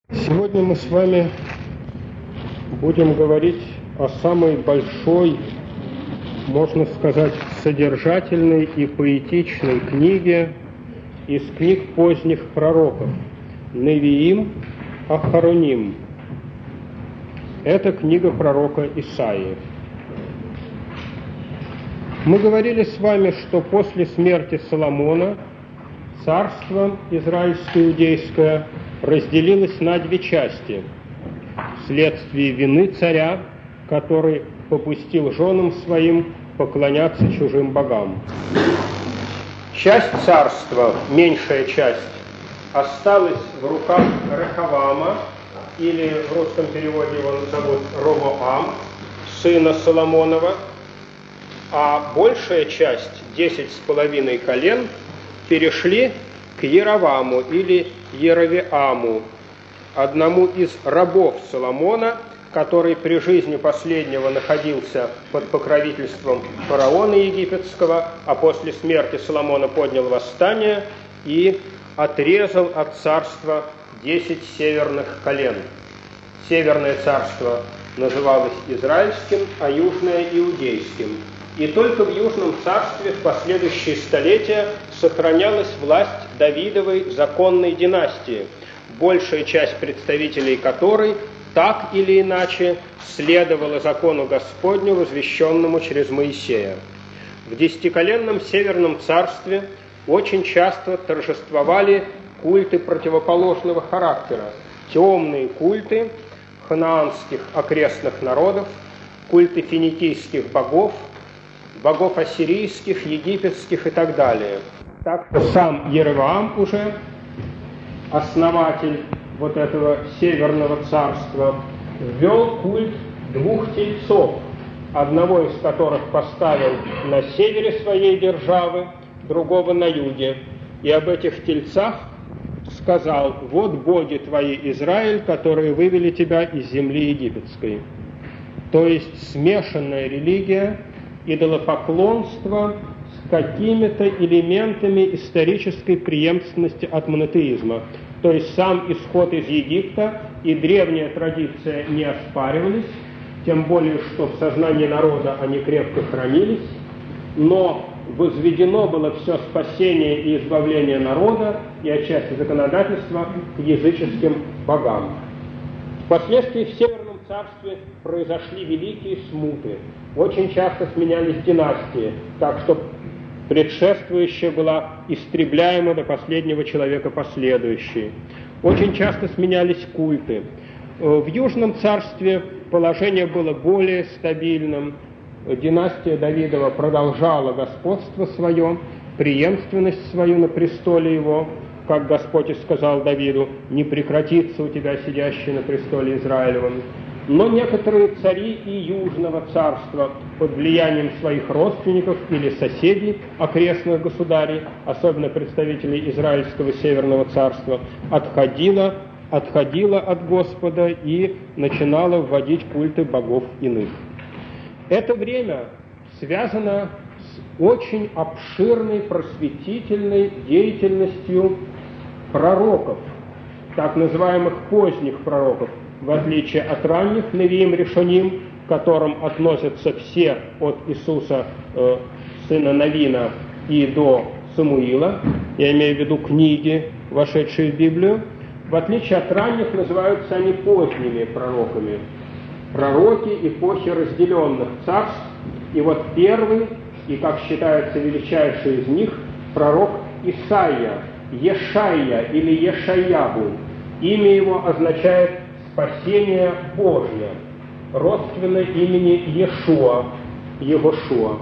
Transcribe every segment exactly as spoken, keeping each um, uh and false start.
Сегодня мы с вами будем говорить о самой большой, можно сказать, содержательной и поэтичной книге из книг поздних пророков Невиим Ахароним. Это книга пророка Исаии. Мы говорили с вами, что после смерти Соломона царство израильско-иудейское разделилось на две части вследствие вины царя, который попустил женам своим поклоняться чужим богам. Часть царства, меньшая часть, осталась в руках Рехавама, или в русском переводе его назовут Ровоам, сына Соломонова, а большая часть, десять с половиной колен, перешли к Ероваму или Еровеаму, одному из рабов Соломона, который при жизни последнего находился под покровительством фараона египетского, а после смерти Соломона поднял восстание и отрезал от царства десять северных колен. Северное царство называлось Израильским, а южное – Иудейским. И только в Южном царстве в последующие столетия сохранялась власть Давидовой законной династии, большая часть представителей которой так или иначе следовала закону Господню, возвещенному через Моисея. В десятиколенном Северном царстве очень часто торжествовали культы противоположного характера, темные культы ханаанских окрестных народов, культы финикийских богов, богов ассирийских, египетских и так далее. Так что сам Еровоам уже, основатель вот этого северного царства, ввел культ двух тельцов, одного из которых поставил на севере своей державы, другого на юге. И об этих тельцах сказал: «Вот боги твои, Израиль, которые вывели тебя из земли египетской». То есть смешанная религия, идолопоклонство с какими-то элементами исторической преемственности от монотеизма. То есть сам исход из Египта и древняя традиция не оспаривались, тем более, что в сознании народа они крепко хранились, но возведено было все спасение и избавление народа и отчасти законодательства к языческим богам. Впоследствии в Северном царстве произошли великие смуты. Очень часто сменялись династии, так что предшествующая была истребляема до последнего человека последующей. Очень часто сменялись культы. В Южном царстве положение было более стабильным. Династия Давидова продолжала господство свое, преемственность свою на престоле его, как Господь и сказал Давиду: «Не прекратится у тебя сидящий на престоле Израилевом». Но некоторые цари и Южного царства под влиянием своих родственников или соседей, окрестных государей, особенно представителей Израильского Северного царства, отходило, отходило от Господа и начинало вводить культы богов иных. Это время связано с очень обширной просветительной деятельностью пророков, так называемых поздних пророков, в отличие от ранних Невиим Решоним, к которым относятся все от Иисуса, э, сына Навина, и до Самуила, я имею в виду книги, вошедшие в Библию. В отличие от ранних называются они поздними пророками. Пророки эпохи разделенных царств. И вот первый, и, как считается, величайший из них, пророк Исаия, Ешайя или Ешайябу. Имя его означает «спасение Божье», родственно имени Иешуа, Егошуа.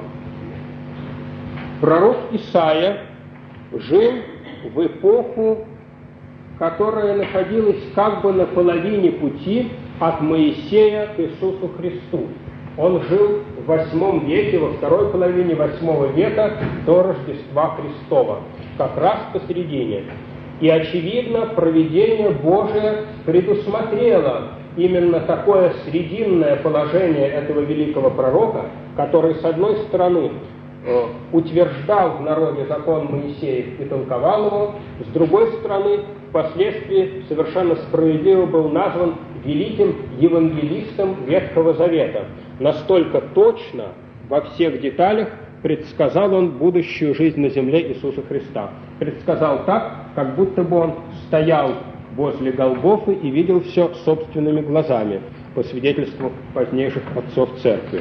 Пророк Исаия жил в эпоху, которая находилась как бы на половине пути от Моисея к Иисусу Христу. Он жил в восьмом веке, во второй половине восьмого века до Рождества Христова, как раз посередине. И, очевидно, провидение Божие предусмотрело именно такое срединное положение этого великого пророка, который, с одной стороны, э, утверждал в народе закон Моисеев и толковал его, с другой стороны, впоследствии совершенно справедливо был назван великим евангелистом Ветхого Завета. Настолько точно, во всех деталях, предсказал он будущую жизнь на земле Иисуса Христа. Предсказал так, как будто бы он стоял возле Голгофы и видел все собственными глазами, по свидетельству позднейших отцов церкви.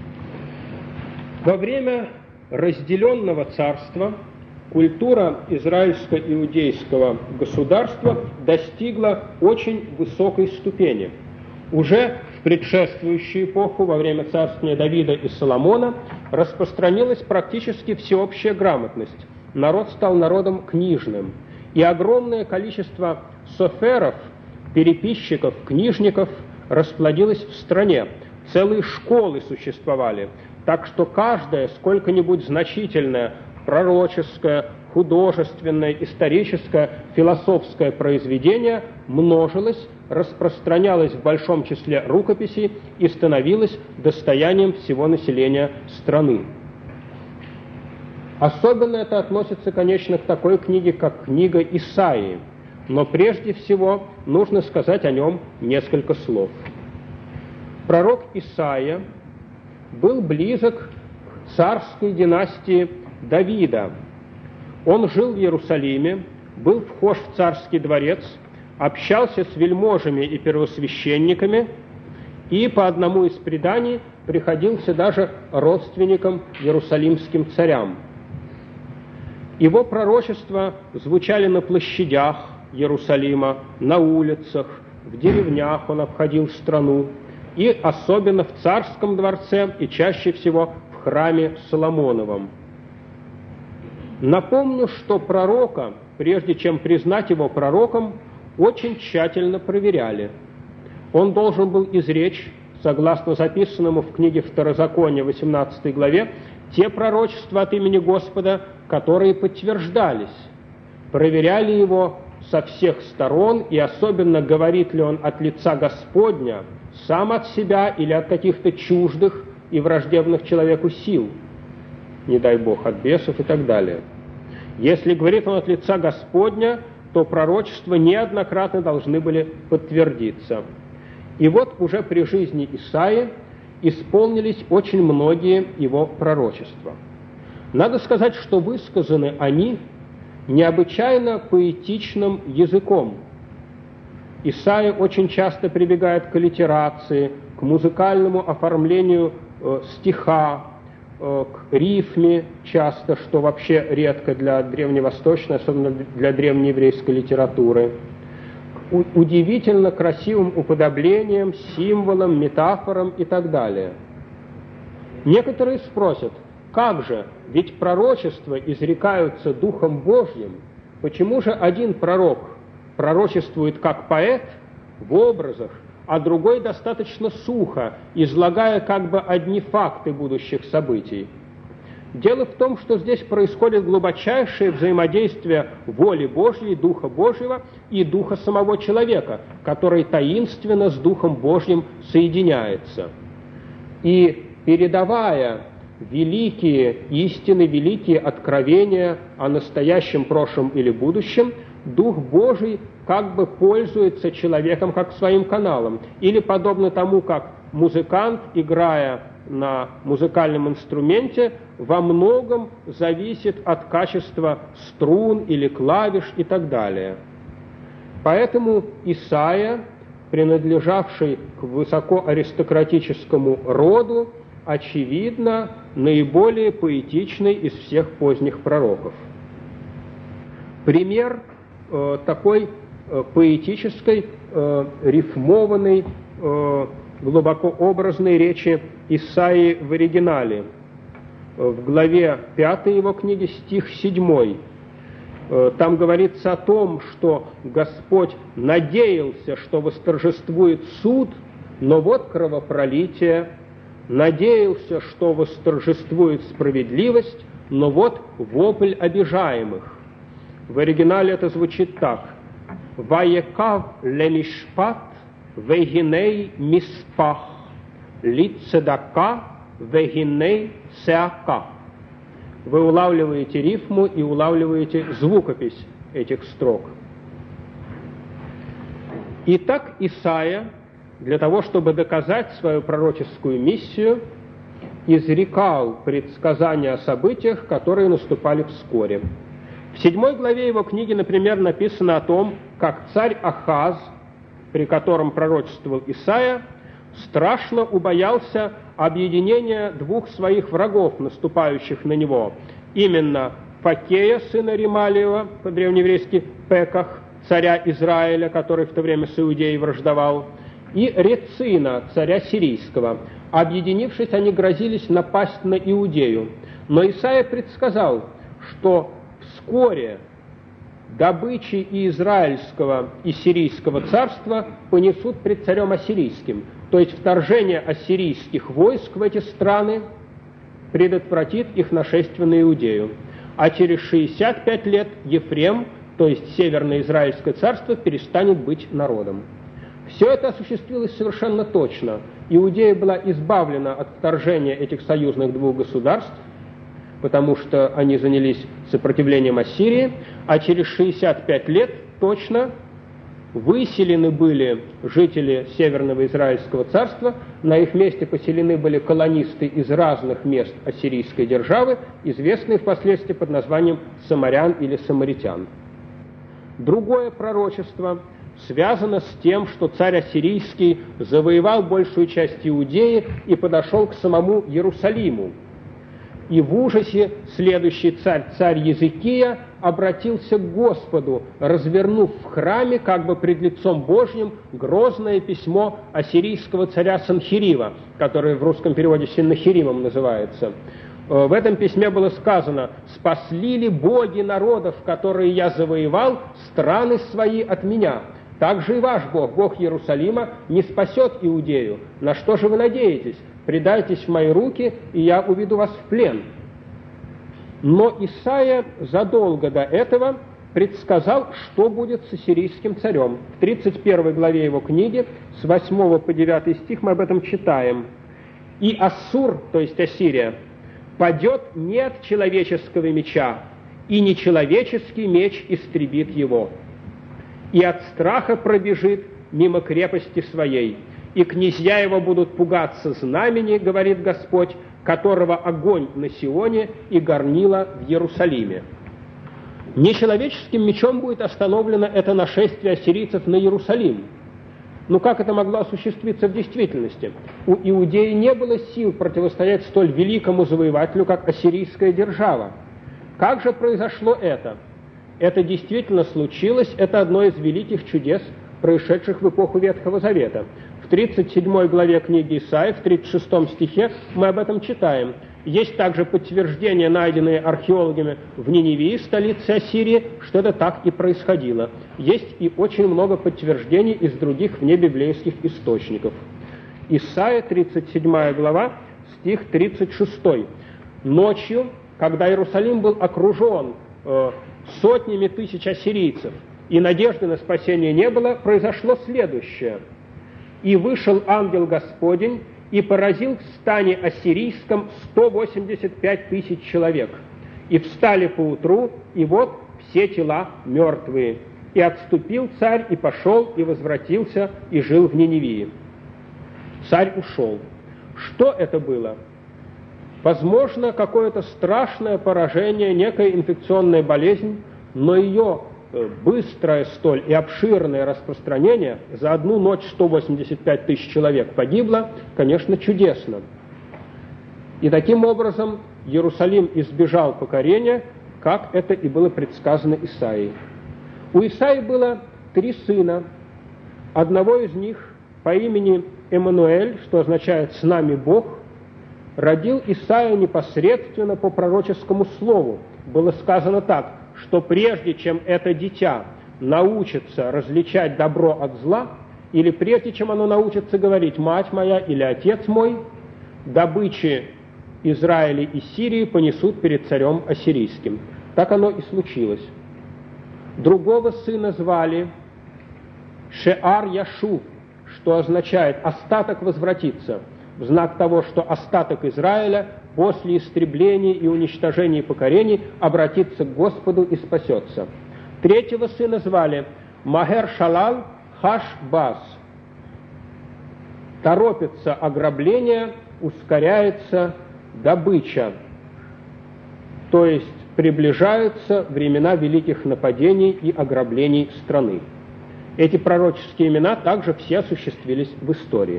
Во время разделенного царства культура израильско-иудейского государства достигла очень высокой ступени. Уже в предшествующую эпоху, во время царствования Давида и Соломона, распространилась практически всеобщая грамотность. Народ стал народом книжным, и огромное количество соферов, переписчиков, книжников расплодилось в стране. Целые школы существовали, так что каждое сколько-нибудь значительное пророческое, художественное, историческое, философское произведение множилось, распространялось в большом числе рукописей и становилось достоянием всего населения страны. Особенно это относится, конечно, к такой книге, как книга Исаии, но прежде всего нужно сказать о нем несколько слов. Пророк Исаия был близок к царской династии Давида. Он жил в Иерусалиме, был вхож в царский дворец, общался с вельможами и первосвященниками и по одному из преданий приходился даже родственником иерусалимским царям. Его пророчества звучали на площадях Иерусалима, на улицах, в деревнях он обходил страну, и особенно в царском дворце и чаще всего в храме Соломоновом. Напомню, что пророка, прежде чем признать его пророком, очень тщательно проверяли. Он должен был изречь, согласно записанному в книге Второзакония, восемнадцатой главе, те пророчества от имени Господа, которые подтверждались. Проверяли его со всех сторон, и особенно говорит ли он от лица Господня, сам от себя или от каких-то чуждых и враждебных человеку сил, не дай Бог, от бесов и так далее. Если говорит он от лица Господня, то пророчества неоднократно должны были подтвердиться. И вот уже при жизни Исаии исполнились очень многие его пророчества. Надо сказать, что высказаны они необычайно поэтичным языком. Исаия очень часто прибегает к аллитерации, к музыкальному оформлению э, стиха, э, к рифме часто, что вообще редко для древневосточной, особенно для древнееврейской литературы. У, удивительно красивым уподоблением, символам, метафорам и так далее. Некоторые спросят, как же, ведь пророчества изрекаются Духом Божьим, почему же один пророк пророчествует как поэт в образах, а другой достаточно сухо, излагая как бы одни факты будущих событий? Дело в том, что здесь происходит глубочайшее взаимодействие воли Божьей, Духа Божьего и Духа самого человека, который таинственно с Духом Божьим соединяется. И передавая великие истины, великие откровения о настоящем, прошлом или будущем, Дух Божий как бы пользуется человеком как своим каналом. Или подобно тому, как музыкант, играя на музыкальном инструменте, во многом зависит от качества струн или клавиш и так далее. Поэтому Исаия, принадлежавший к высокоаристократическому роду, очевидно, наиболее поэтичный из всех поздних пророков. Пример э, такой э, поэтической, э, рифмованной, э, глубоко образной речи Исаии в оригинале. В главе пятой его книги, стих седьмой, э, там говорится о том, что Господь надеялся, что восторжествует суд, но вот кровопролитие, надеялся, что восторжествует справедливость, но вот вопль обижаемых. В оригинале это звучит так: «Ваекав лемишпат вегиней миспах, лицедака вегиней сеака». вы улавливаете рифму и улавливаете звукопись этих строк. Итак, Исаия, для того, чтобы доказать свою пророческую миссию, изрекал предсказания о событиях, которые наступали вскоре. В седьмой главе его книги, например, написано о том, как царь Ахаз, при котором пророчествовал Исаия, страшно убоялся объединения двух своих врагов, наступающих на него, именно Факея, сына Ремалиева, по-древнееврейски Пеках, царя Израиля, который в то время с Иудеей враждовал, и Рецина, царя сирийского. Объединившись, они грозились напасть на Иудею. Но Исаия предсказал, что вскоре добычи и израильского, и сирийского царства понесут пред царем ассирийским. То есть вторжение ассирийских войск в эти страны предотвратит их нашествие на Иудею. А через шестьдесят пять лет Ефрем, то есть Северное Израильское царство, перестанет быть народом. Все это осуществилось совершенно точно. Иудея была избавлена от вторжения этих союзных двух государств, потому что они занялись сопротивлением Ассирии, а через шестьдесят пять лет точно выселены были жители Северного Израильского царства, на их месте поселены были колонисты из разных мест ассирийской державы, известные впоследствии под названием самарян или самаритян. Другое пророчество связано с тем, что царь ассирийский завоевал большую часть Иудеи и подошел к самому Иерусалиму. И в ужасе следующий царь, царь Езекия, обратился к Господу, развернув в храме, как бы пред лицом Божьим, грозное письмо ассирийского царя Санхерива, которое в русском переводе Синнахиримом называется. В этом письме было сказано: «Спасли ли боги народов, которые я завоевал, страны свои от меня? Также и ваш Бог, Бог Иерусалима, не спасет Иудею. На что же вы надеетесь? Предайтесь в мои руки, и я уведу вас в плен». Но Исаия задолго до этого предсказал, что будет с ассирийским царем. В тридцать первой главе его книги, с восьмого по девятый стих, мы об этом читаем. «И Ассур, то есть Ассирия, падет не от человеческого меча, и нечеловеческий меч истребит его. И от страха пробежит мимо крепости своей, и князья его будут пугаться знамени, говорит Господь, которого огонь на Сионе и горнило в Иерусалиме». Нечеловеческим мечом будет остановлено это нашествие ассирийцев на Иерусалим. Но как это могло осуществиться в действительности? У Иудеи не было сил противостоять столь великому завоевателю, как ассирийская держава. Как же произошло это? Это действительно случилось, это одно из великих чудес, происшедших в эпоху Ветхого Завета. В тридцать седьмой главе книги Исаии, в тридцать шестом стихе мы об этом читаем. Есть также подтверждения, найденные археологами в Ниневии, столице Ассирии, что это так и происходило. Есть и очень много подтверждений из других внебиблейских источников. Исайя, тридцать седьмая глава, стих тридцать шестой. «Ночью, когда Иерусалим был окружен э, сотнями тысяч ассирийцев, и надежды на спасение не было, произошло следующее. И вышел ангел Господень, и поразил в стане ассирийском сто восемьдесят пять тысяч человек. И встали поутру, и вот все тела мертвые. И отступил царь, и пошел, и возвратился, и жил в Ниневии». Царь ушел. Что это было? Возможно, какое-то страшное поражение, некая инфекционная болезнь, но ее быстрое столь и обширное распространение, за одну ночь сто восемьдесят пять тысяч человек погибло, конечно, чудесно. И таким образом Иерусалим избежал покорения, как это и было предсказано Исаией. У Исаии было три сына. Одного из них по имени Эммануэль, что означает «с нами Бог», родил Исаия непосредственно по пророческому слову. Было сказано так, что прежде чем это дитя научится различать добро от зла, или прежде чем оно научится говорить «мать моя» или «отец мой», добычи Израиля и Сирии понесут перед царем ассирийским. Так оно и случилось. Другого сына звали Шеар-Яшув, что означает «остаток возвратится», в знак того, что остаток Израиля после истребления и уничтожения и покорений обратится к Господу и спасется. Третьего сына звали Махер-Шалал Хаш-Баз. Торопится ограбление, ускоряется добыча, то есть приближаются времена великих нападений и ограблений страны. Эти пророческие имена также все осуществились в истории.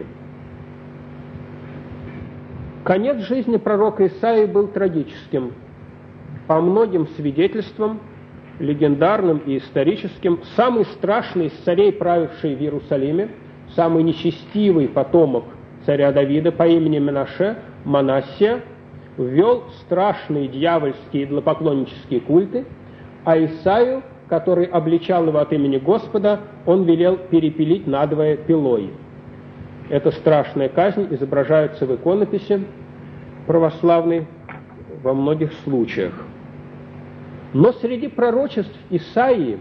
Конец жизни пророка Исаии был трагическим. По многим свидетельствам, легендарным и историческим, самый страшный из царей, правивший в Иерусалиме, самый нечестивый потомок царя Давида по имени Менаше, Манассия, ввел страшные дьявольские идолопоклоннические культы, а Исаию, который обличал его от имени Господа, он велел перепилить надвое пилой. Эта страшная казнь изображается в иконописи православной во многих случаях. Но среди пророчеств Исаии,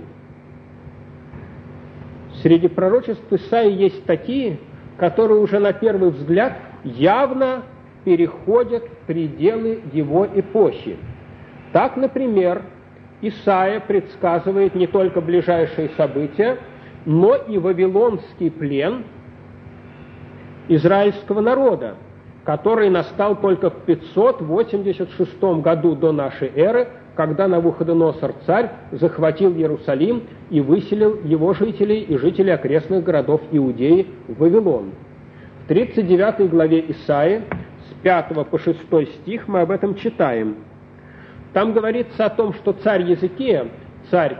среди пророчеств Исаии есть такие, которые уже на первый взгляд явно переходят пределы его эпохи. Так, например, Исаия предсказывает не только ближайшие события, но и вавилонский плен израильского народа, который настал только в пятьсот восемьдесят шестом году до нашей эры, когда Навуходоносор царь захватил Иерусалим и выселил его жителей и жителей окрестных городов Иудеи в Вавилон. В тридцать девятой главе Исаии, с пятого по шестой стих, мы об этом читаем. Там говорится о том, что царь Езекия, царь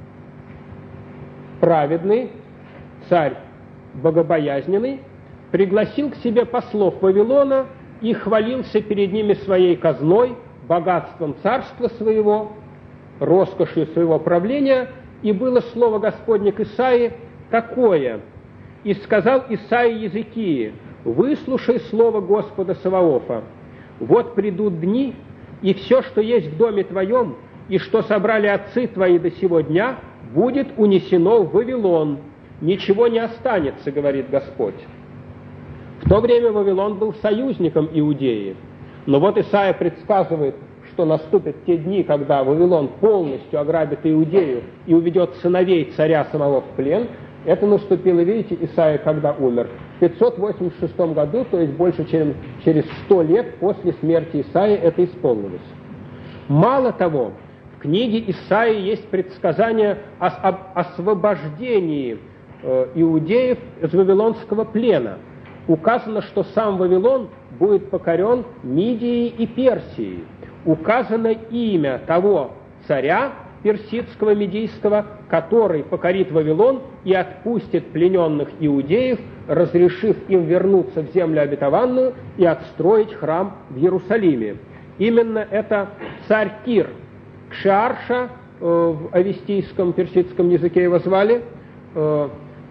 праведный, царь богобоязненный, пригласил к себе послов Вавилона и хвалился перед ними своей казной, богатством царства своего, роскошью своего правления, и было слово Господне к Исаии такое: «И сказал Исаия Езекии: выслушай слово Господа Саваофа. Вот придут дни, и все, что есть в доме твоем, и что собрали отцы твои до сего дня, будет унесено в Вавилон. Ничего не останется, говорит Господь». В то время Вавилон был союзником Иудеи. Но вот Исаия предсказывает, что наступят те дни, когда Вавилон полностью ограбит Иудею и уведет сыновей царя самого в плен. Это наступило, видите, Исаия когда умер? В пятьсот восемьдесят шестом году, то есть больше, чем через сто лет после смерти Исаии, это исполнилось. Мало того, в книге Исаии есть предсказание об освобождении э, иудеев из вавилонского плена. Указано, что сам Вавилон будет покорен Мидией и Персией. Указано имя того царя персидского, медийского, который покорит Вавилон и отпустит плененных иудеев, разрешив им вернуться в землю обетованную и отстроить храм в Иерусалиме. Именно это царь Кир. Кшаарша, э, в авестийском персидском языке его звали, э,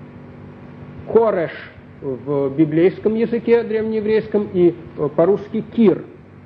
Кореш в библейском языке древнееврейском и э, по-русски Кир.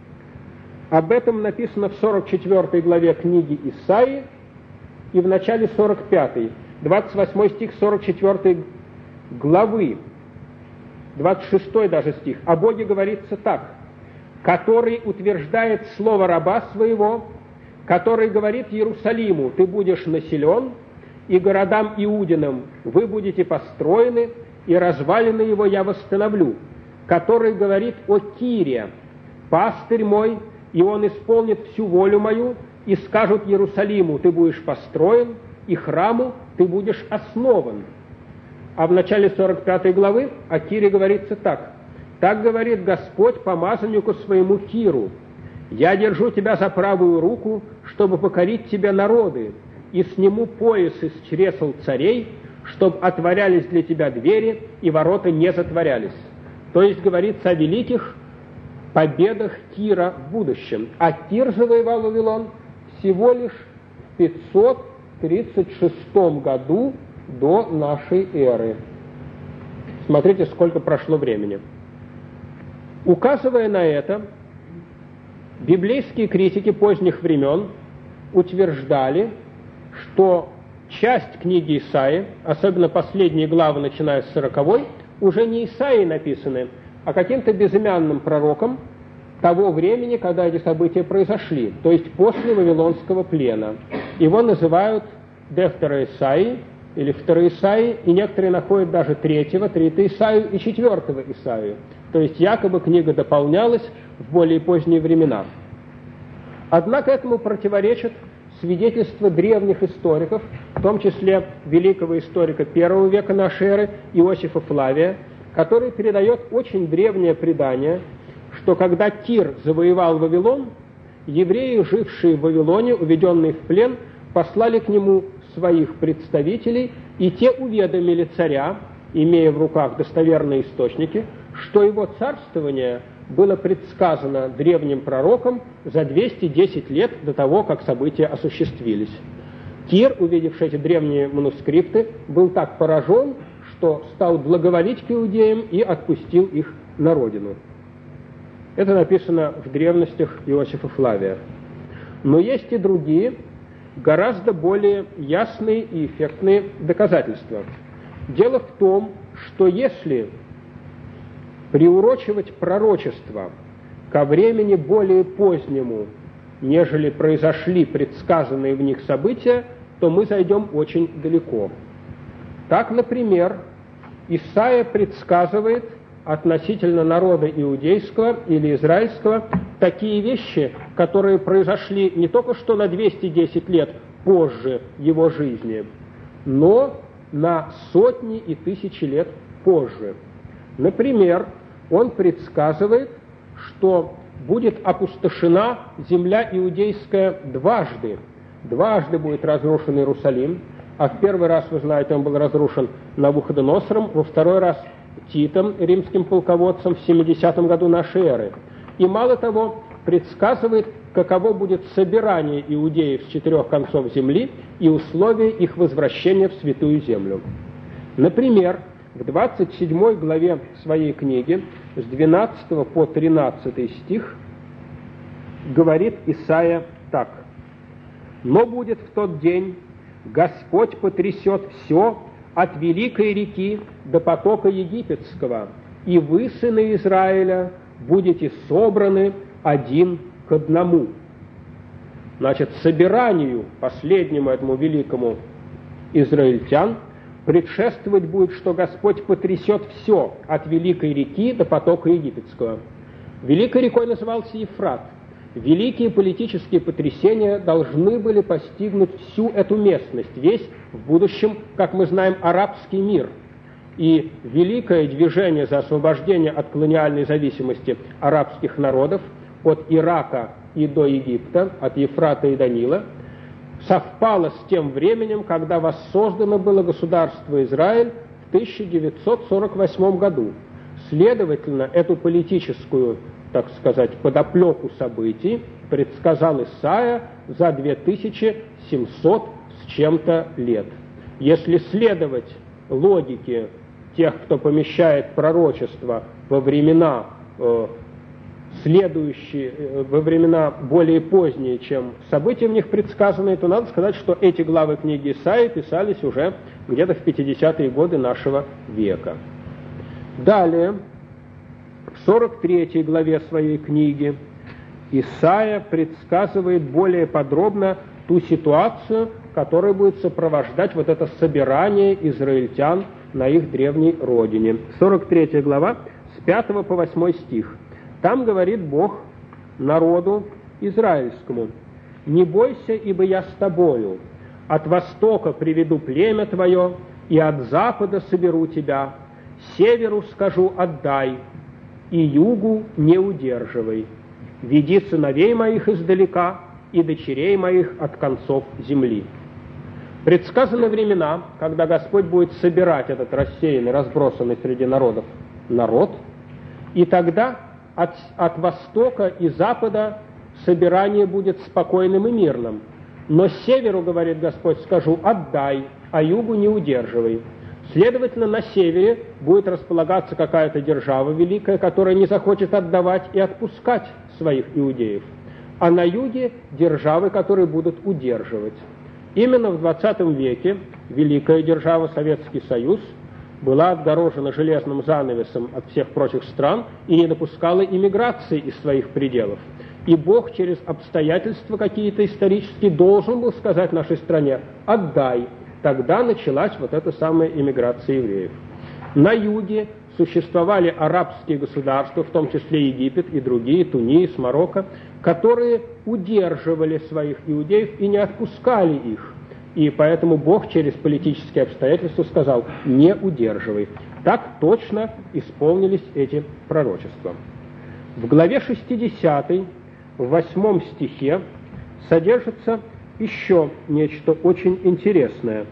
Об этом написано в сорок четвёртой главе книги Исаии и в начале сорок пятой, двадцать восьмой стих сорок четвёртой главы, двадцать шестой даже стих. О Боге говорится так: «Который утверждает слово раба своего, который говорит Иерусалиму: ты будешь населен, и городам Иудиным вы будете построены, и развалины его я восстановлю, который говорит о Кире: пастырь мой, и он исполнит всю волю мою, и скажут Иерусалиму: ты будешь построен, и храму ты будешь основан». А в начале сорок пятой главы о Кире говорится так: «Так говорит Господь помазаннику своему Киру: я держу тебя за правую руку, чтобы покорить тебе народы, и сниму пояс из чресл царей, чтобы отворялись для тебя двери, и ворота не затворялись». То есть говорится о великих победах Кира в будущем. А Кир завоевал Вавилон всего лишь в пятьсот тридцать шестом году до нашей эры. Смотрите, сколько прошло времени. Указывая на это, библейские критики поздних времен утверждали, что часть книги Исаии, особенно последние главы, начиная с сороковой, уже не Исаией написаны, а каким-то безымянным пророком, того времени, когда эти события произошли, то есть после Вавилонского плена. Его называют Дефтера Исаии или Второй Исаии, и некоторые находят даже третьего, третьего Исаию и четвертого Исаию. То есть якобы книга дополнялась в более поздние времена. Однако этому противоречит свидетельства древних историков, в том числе великого историка первого века нашей эры Иосифа Флавия, который передает очень древнее предание, что когда Тир завоевал Вавилон, евреи, жившие в Вавилоне, уведенные в плен, послали к нему своих представителей, и те уведомили царя, имея в руках достоверные источники, что его царствование было предсказано древним пророком за двести десять лет до того, как события осуществились. Тир, увидевший эти древние манускрипты, был так поражен, что стал благоволить к иудеям и отпустил их на родину. Это написано в древностях Иосифа Флавия. Но есть и другие, гораздо более ясные и эффектные доказательства. Дело в том, что если приурочивать пророчество ко времени более позднему, нежели произошли предсказанные в них события, то мы зайдем очень далеко. Так, например, Исаия предсказывает относительно народа иудейского или израильского такие вещи, которые произошли не только что на двести десять лет позже его жизни, но на сотни и тысячи лет позже. Например, он предсказывает, что будет опустошена земля иудейская дважды. Дважды будет разрушен Иерусалим, а в первый раз, вы знаете, он был разрушен Навуходоносором, во второй раз Титом, римским полководцем, в семидесятом году нашей эры. И мало того, предсказывает, каково будет собирание иудеев с четырех концов земли и условия их возвращения в Святую Землю. Например, в двадцать седьмой главе своей книги, с двенадцатого по тринадцатый стих, говорит Исаия так: «Но будет в тот день, Господь потрясет все от великой реки до потока египетского, и вы, сыны Израиля, будете собраны один к одному». Значит, собиранию последнему этому великому израильтян предшествовать будет, что Господь потрясет все от великой реки до потока египетского. Великой рекой назывался Ефрат. Великие политические потрясения должны были постигнуть всю эту местность, весь в будущем, как мы знаем, арабский мир. И великое движение за освобождение от колониальной зависимости арабских народов от Ирака и до Египта, от Ефрата и до Нила, совпало с тем временем, когда воссоздано было государство Израиль в тысяча девятьсот сорок восьмом году. Следовательно, эту политическую, так сказать, подоплеку событий предсказал Исаия за две тысячи семьсот с чем-то лет. Если следовать логике тех, кто помещает пророчество во времена э, следующие, э, во времена более поздние, чем события в них предсказанные, то надо сказать, что эти главы книги Исаии писались уже где-то в пятидесятые годы нашего века. Далее, в сорок третьей главе своей книги Исаия предсказывает более подробно ту ситуацию, которая будет сопровождать вот это собирание израильтян на их древней родине. сорок третья глава, с пятого по восьмой стих. Там говорит Бог народу израильскому: «Не бойся, ибо я с тобою. От востока приведу племя твое, и от запада соберу тебя. Северу скажу: отдай, и югу не удерживай. Веди сыновей моих издалека, и дочерей моих от концов земли». Предсказаны времена, когда Господь будет собирать этот рассеянный, разбросанный среди народов народ, и тогда от, от востока и запада собирание будет спокойным и мирным. Но северу, говорит Господь, скажу: отдай, а югу не удерживай. Следовательно, на севере будет располагаться какая-то держава великая, которая не захочет отдавать и отпускать своих иудеев, а на юге державы, которые будут удерживать. Именно в двадцатом веке великая держава Советский Союз была отгорожена железным занавесом от всех прочих стран и не допускала иммиграции из своих пределов. И Бог через обстоятельства какие-то исторические должен был сказать нашей стране: «Отдай». Тогда началась вот эта самая иммиграция евреев. На юге существовали арабские государства, в том числе Египет и другие, Тунис, Марокко, которые удерживали своих иудеев и не отпускали их. И поэтому Бог через политические обстоятельства сказал: «Не удерживай». Так точно исполнились эти пророчества. В главе шестидесятой, в восьмом стихе, содержится еще нечто очень интересное.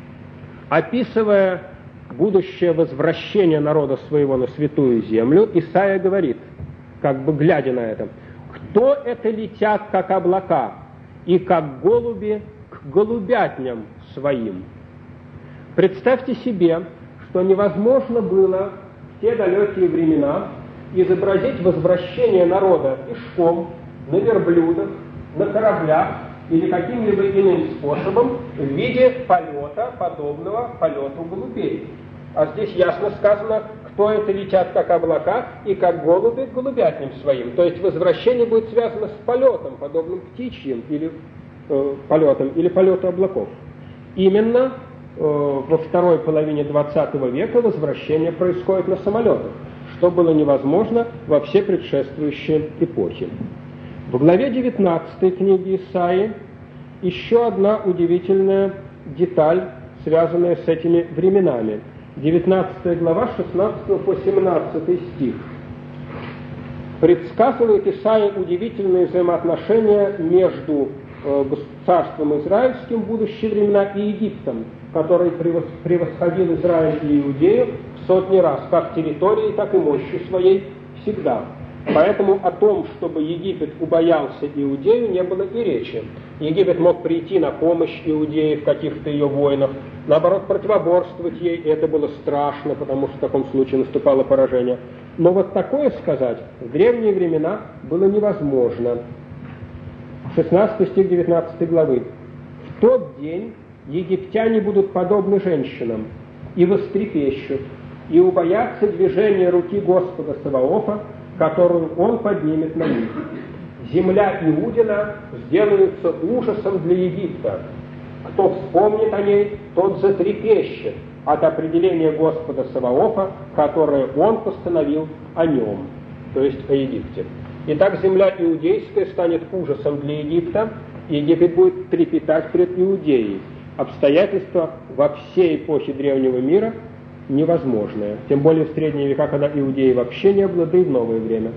Описывая будущее возвращение народа своего на святую землю, Исаия говорит, как бы глядя на это: «Кто это летят, как облака, и как голуби к голубятням своим?» Представьте себе, что невозможно было в те далекие времена изобразить возвращение народа пешком, на верблюдах, на кораблях или каким-либо иным способом в виде полета, подобного полету голубей. А здесь ясно сказано, кто это летят, как облака, и как голуби к голубятням своим. То есть возвращение будет связано с полетом, подобным птичьим или э, полетом, или полету облаков. Именно э, во второй половине двадцатого века возвращение происходит на самолетах, что было невозможно во все предшествующие эпохи. В главе девятнадцатой книги Исаии еще одна удивительная деталь, связанная с этими временами. девятнадцатая глава, шестнадцатый по семнадцатый стих. Предсказывает Исаия удивительные взаимоотношения между э, царством израильским в будущие времена и Египтом, который превосходил Израиль и Иудею в сотни раз, как территорией, так и мощью своей всегда. Поэтому о том, чтобы Египет убоялся Иудею, не было и речи. Египет мог прийти на помощь Иудее в каких-то ее войнах, наоборот, противоборствовать ей, и это было страшно, потому что в таком случае наступало поражение. Но вот такое сказать в древние времена было невозможно. шестнадцатый стих девятнадцатой главы. «В тот день египтяне будут подобны женщинам, и вострепещут, и убоятся движения руки Господа Саваофа, которую Он поднимет на них. Земля Иудина сделается ужасом для Египта. Кто вспомнит о ней, тот затрепещет от определения Господа Саваофа, которое Он постановил о нем», то есть о Египте. Итак, земля иудейская станет ужасом для Египта, и Египет будет трепетать пред Иудеей. Обстоятельства во всей эпохе древнего мира невозможное, тем более в средние века, когда Иудеи вообще не было, да и в новое время.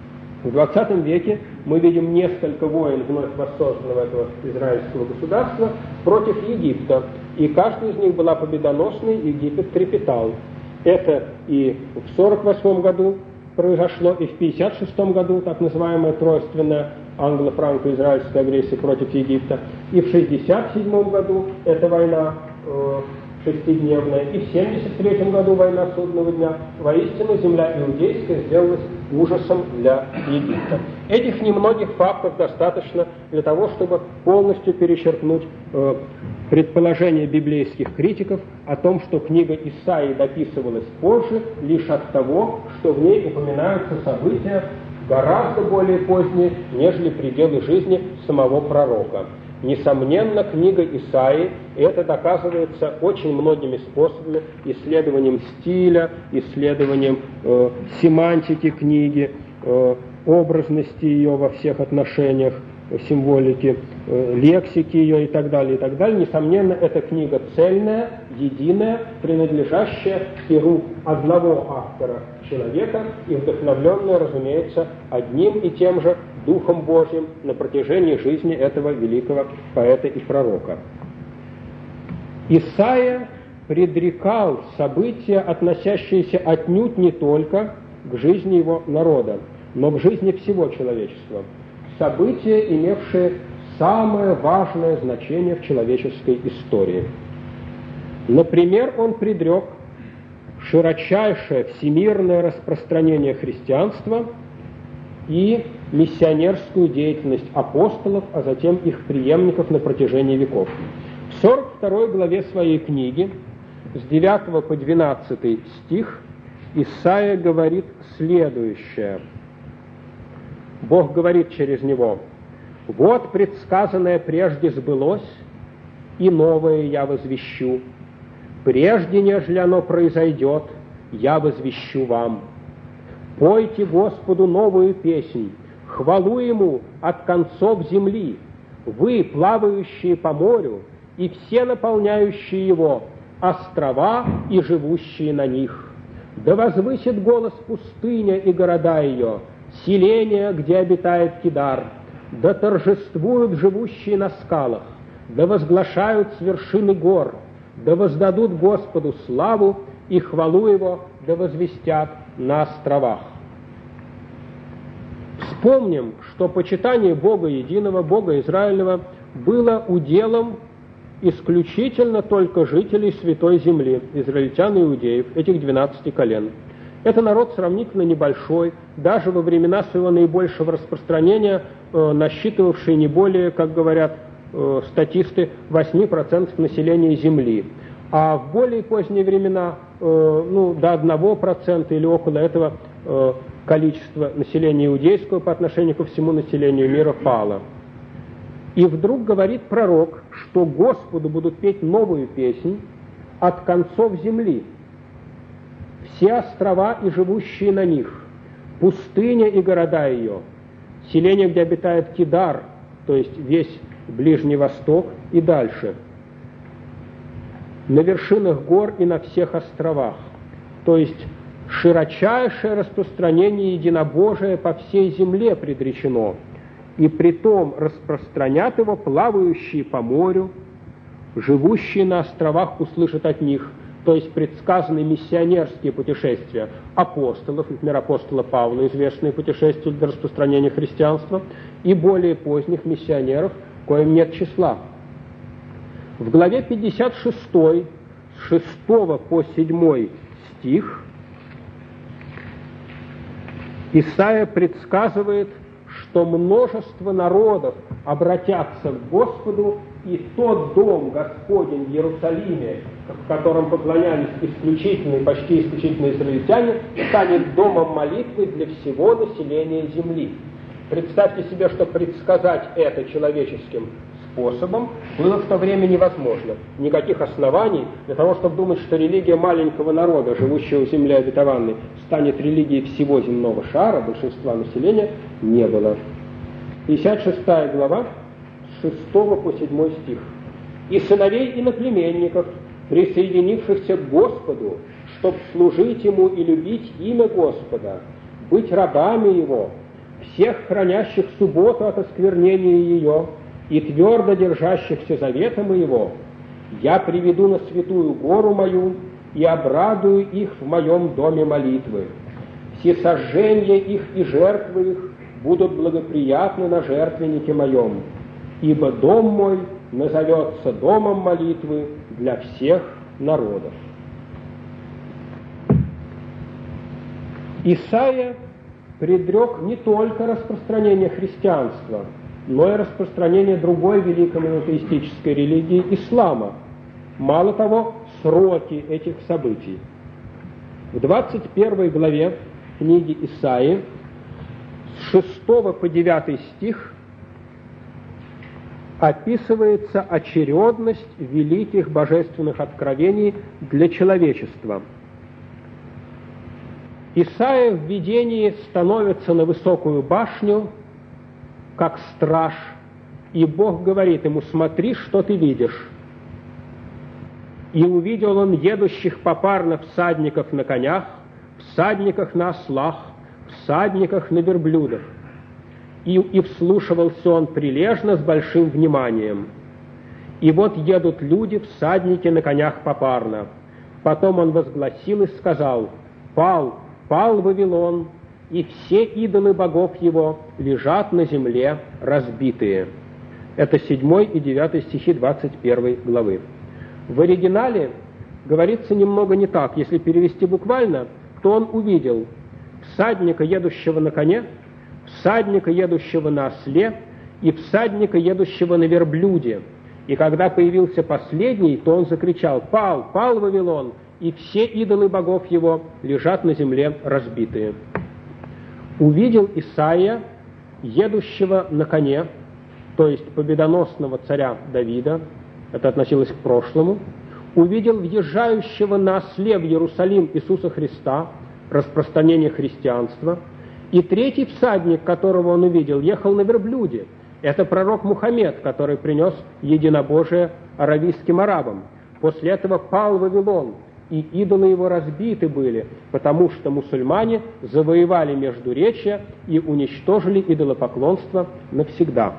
В двадцатом веке мы видим несколько войн вновь воссозданного этого израильского государства против Египта, и каждая из них была победоносной, и Египет трепетал. Это и в сорок восьмом году произошло, и в пятьдесят шестом году так называемая тройственная англо-франко-израильская агрессия против Египта, и в шестьдесят седьмом году эта война э, шестидневная, и в семьдесят третьем году война судного дня. Воистину земля иудейская сделалась ужасом для Египта. Этих немногих фактов достаточно для того, чтобы полностью перечеркнуть э, предположение библейских критиков о том, что книга Исаии дописывалась позже лишь от того, что в ней упоминаются события гораздо более поздние, нежели пределы жизни самого пророка. Несомненно, книга Исаии, и это доказывается очень многими способами: исследованием стиля, исследованием э, семантики книги, э, образности ее во всех отношениях, символики, э, лексики ее и так далее, и так далее. Несомненно, эта книга цельная, единая, принадлежащая перу одного автора человека и вдохновленная, разумеется, одним и тем же Духом Божьим на протяжении жизни этого великого поэта и пророка. Исаия предрекал события, относящиеся отнюдь не только к жизни его народа, но к жизни всего человечества. События, имевшие самое важное значение в человеческой истории. Например, он предрек широчайшее всемирное распространение христианства и миссионерскую деятельность апостолов, а затем их преемников на протяжении веков. В сорок второй главе своей книги с девятого по двенадцатый стих Исаия говорит следующее. Бог говорит через него: «Вот предсказанное прежде сбылось, и новое я возвещу. Прежде, нежели оно произойдет, я возвещу вам. Пойте Господу новую песнь, хвалу Ему от концов земли, вы, плавающие по морю, и все наполняющие его, острова и живущие на них. Да возвысит голос пустыня и города ее, селения, где обитает Кедар. Да торжествуют живущие на скалах, да возглашают с вершины гор, да воздадут Господу славу и хвалу Его, да возвестят на островах». Вспомним, что почитание Бога единого, Бога Израилева, было уделом исключительно только жителей Святой Земли, израильтян и иудеев, этих двенадцати колен. Это народ сравнительно небольшой, даже во времена своего наибольшего распространения э, насчитывавший не более, как говорят э, статисты, восемь процентов населения Земли. А в более поздние времена э, ну, до одного процента или около этого э, количество населения иудейского по отношению ко всему населению мира пало. И вдруг говорит пророк, что Господу будут петь новую песнь от концов земли. Все острова и живущие на них, пустыня и города ее, селение, где обитает Кедар, то есть весь Ближний Восток и дальше, на вершинах гор и на всех островах, то есть широчайшее распространение единобожия по всей земле предречено, и притом распространят его плавающие по морю, живущие на островах услышат от них, то есть предсказанные миссионерские путешествия апостолов, например, апостола Павла, известные путешествия для распространения христианства, и более поздних миссионеров, коим нет числа. В главе пятьдесят шесть, с шестого по седьмой стих, Исаия предсказывает, что множество народов обратятся к Господу, и тот дом Господень в Иерусалиме, в котором поклонялись исключительно и почти исключительно израильтяне, станет домом молитвы для всего населения земли. Представьте себе, что предсказать это человеческим способом было в то время невозможно. Никаких оснований для того, чтобы думать, что религия маленького народа, живущего в земле обетованной, станет религией всего земного шара, большинства населения, не было. пятьдесят шестая глава, с шестого по седьмой стих. «И сыновей иноплеменников, присоединившихся к Господу, чтоб служить Ему и любить имя Господа, быть рабами Его, всех хранящих субботу от осквернения ее и твердо держащихся завета моего, я приведу на святую гору мою и обрадую их в моем доме молитвы. Всесожжения их и жертвы их будут благоприятны на жертвеннике моем, ибо дом мой назовется домом молитвы для всех народов». Исаия предрек не только распространение христианства, но и распространение другой великой монотеистической религии – ислама. Мало того, сроки этих событий. В двадцать первой главе книги Исаии с шестого по девятый стих описывается очередность великих божественных откровений для человечества. Исаия в видении становится на высокую башню, как страж, и Бог говорит ему: «Смотри, что ты видишь». И увидел он едущих попарно всадников на конях, всадниках на ослах, всадниках на верблюдах. И, и вслушивался он прилежно с большим вниманием. И вот едут люди, всадники на конях попарно. Потом он возгласил и сказал: «Пал, пал Вавилон, и все идолы богов его лежат на земле разбитые». Это седьмой и девятый стихи двадцать первой главы. В оригинале говорится немного не так. Если перевести буквально, то он увидел всадника, едущего на коне, всадника, едущего на осле, и всадника, едущего на верблюде. И когда появился последний, то он закричал: «Пал, пал Вавилон, и все идолы богов его лежат на земле разбитые». Увидел Исаия, едущего на коне, то есть победоносного царя Давида, это относилось к прошлому, увидел въезжающего на осле в Иерусалим Иисуса Христа, распространение христианства, и третий всадник, которого он увидел, ехал на верблюде. Это пророк Мухаммед, который принес единобожие аравийским арабам. После этого пал Вавилон, и идолы его разбиты были, потому что мусульмане завоевали Междуречье и уничтожили идолопоклонство навсегда.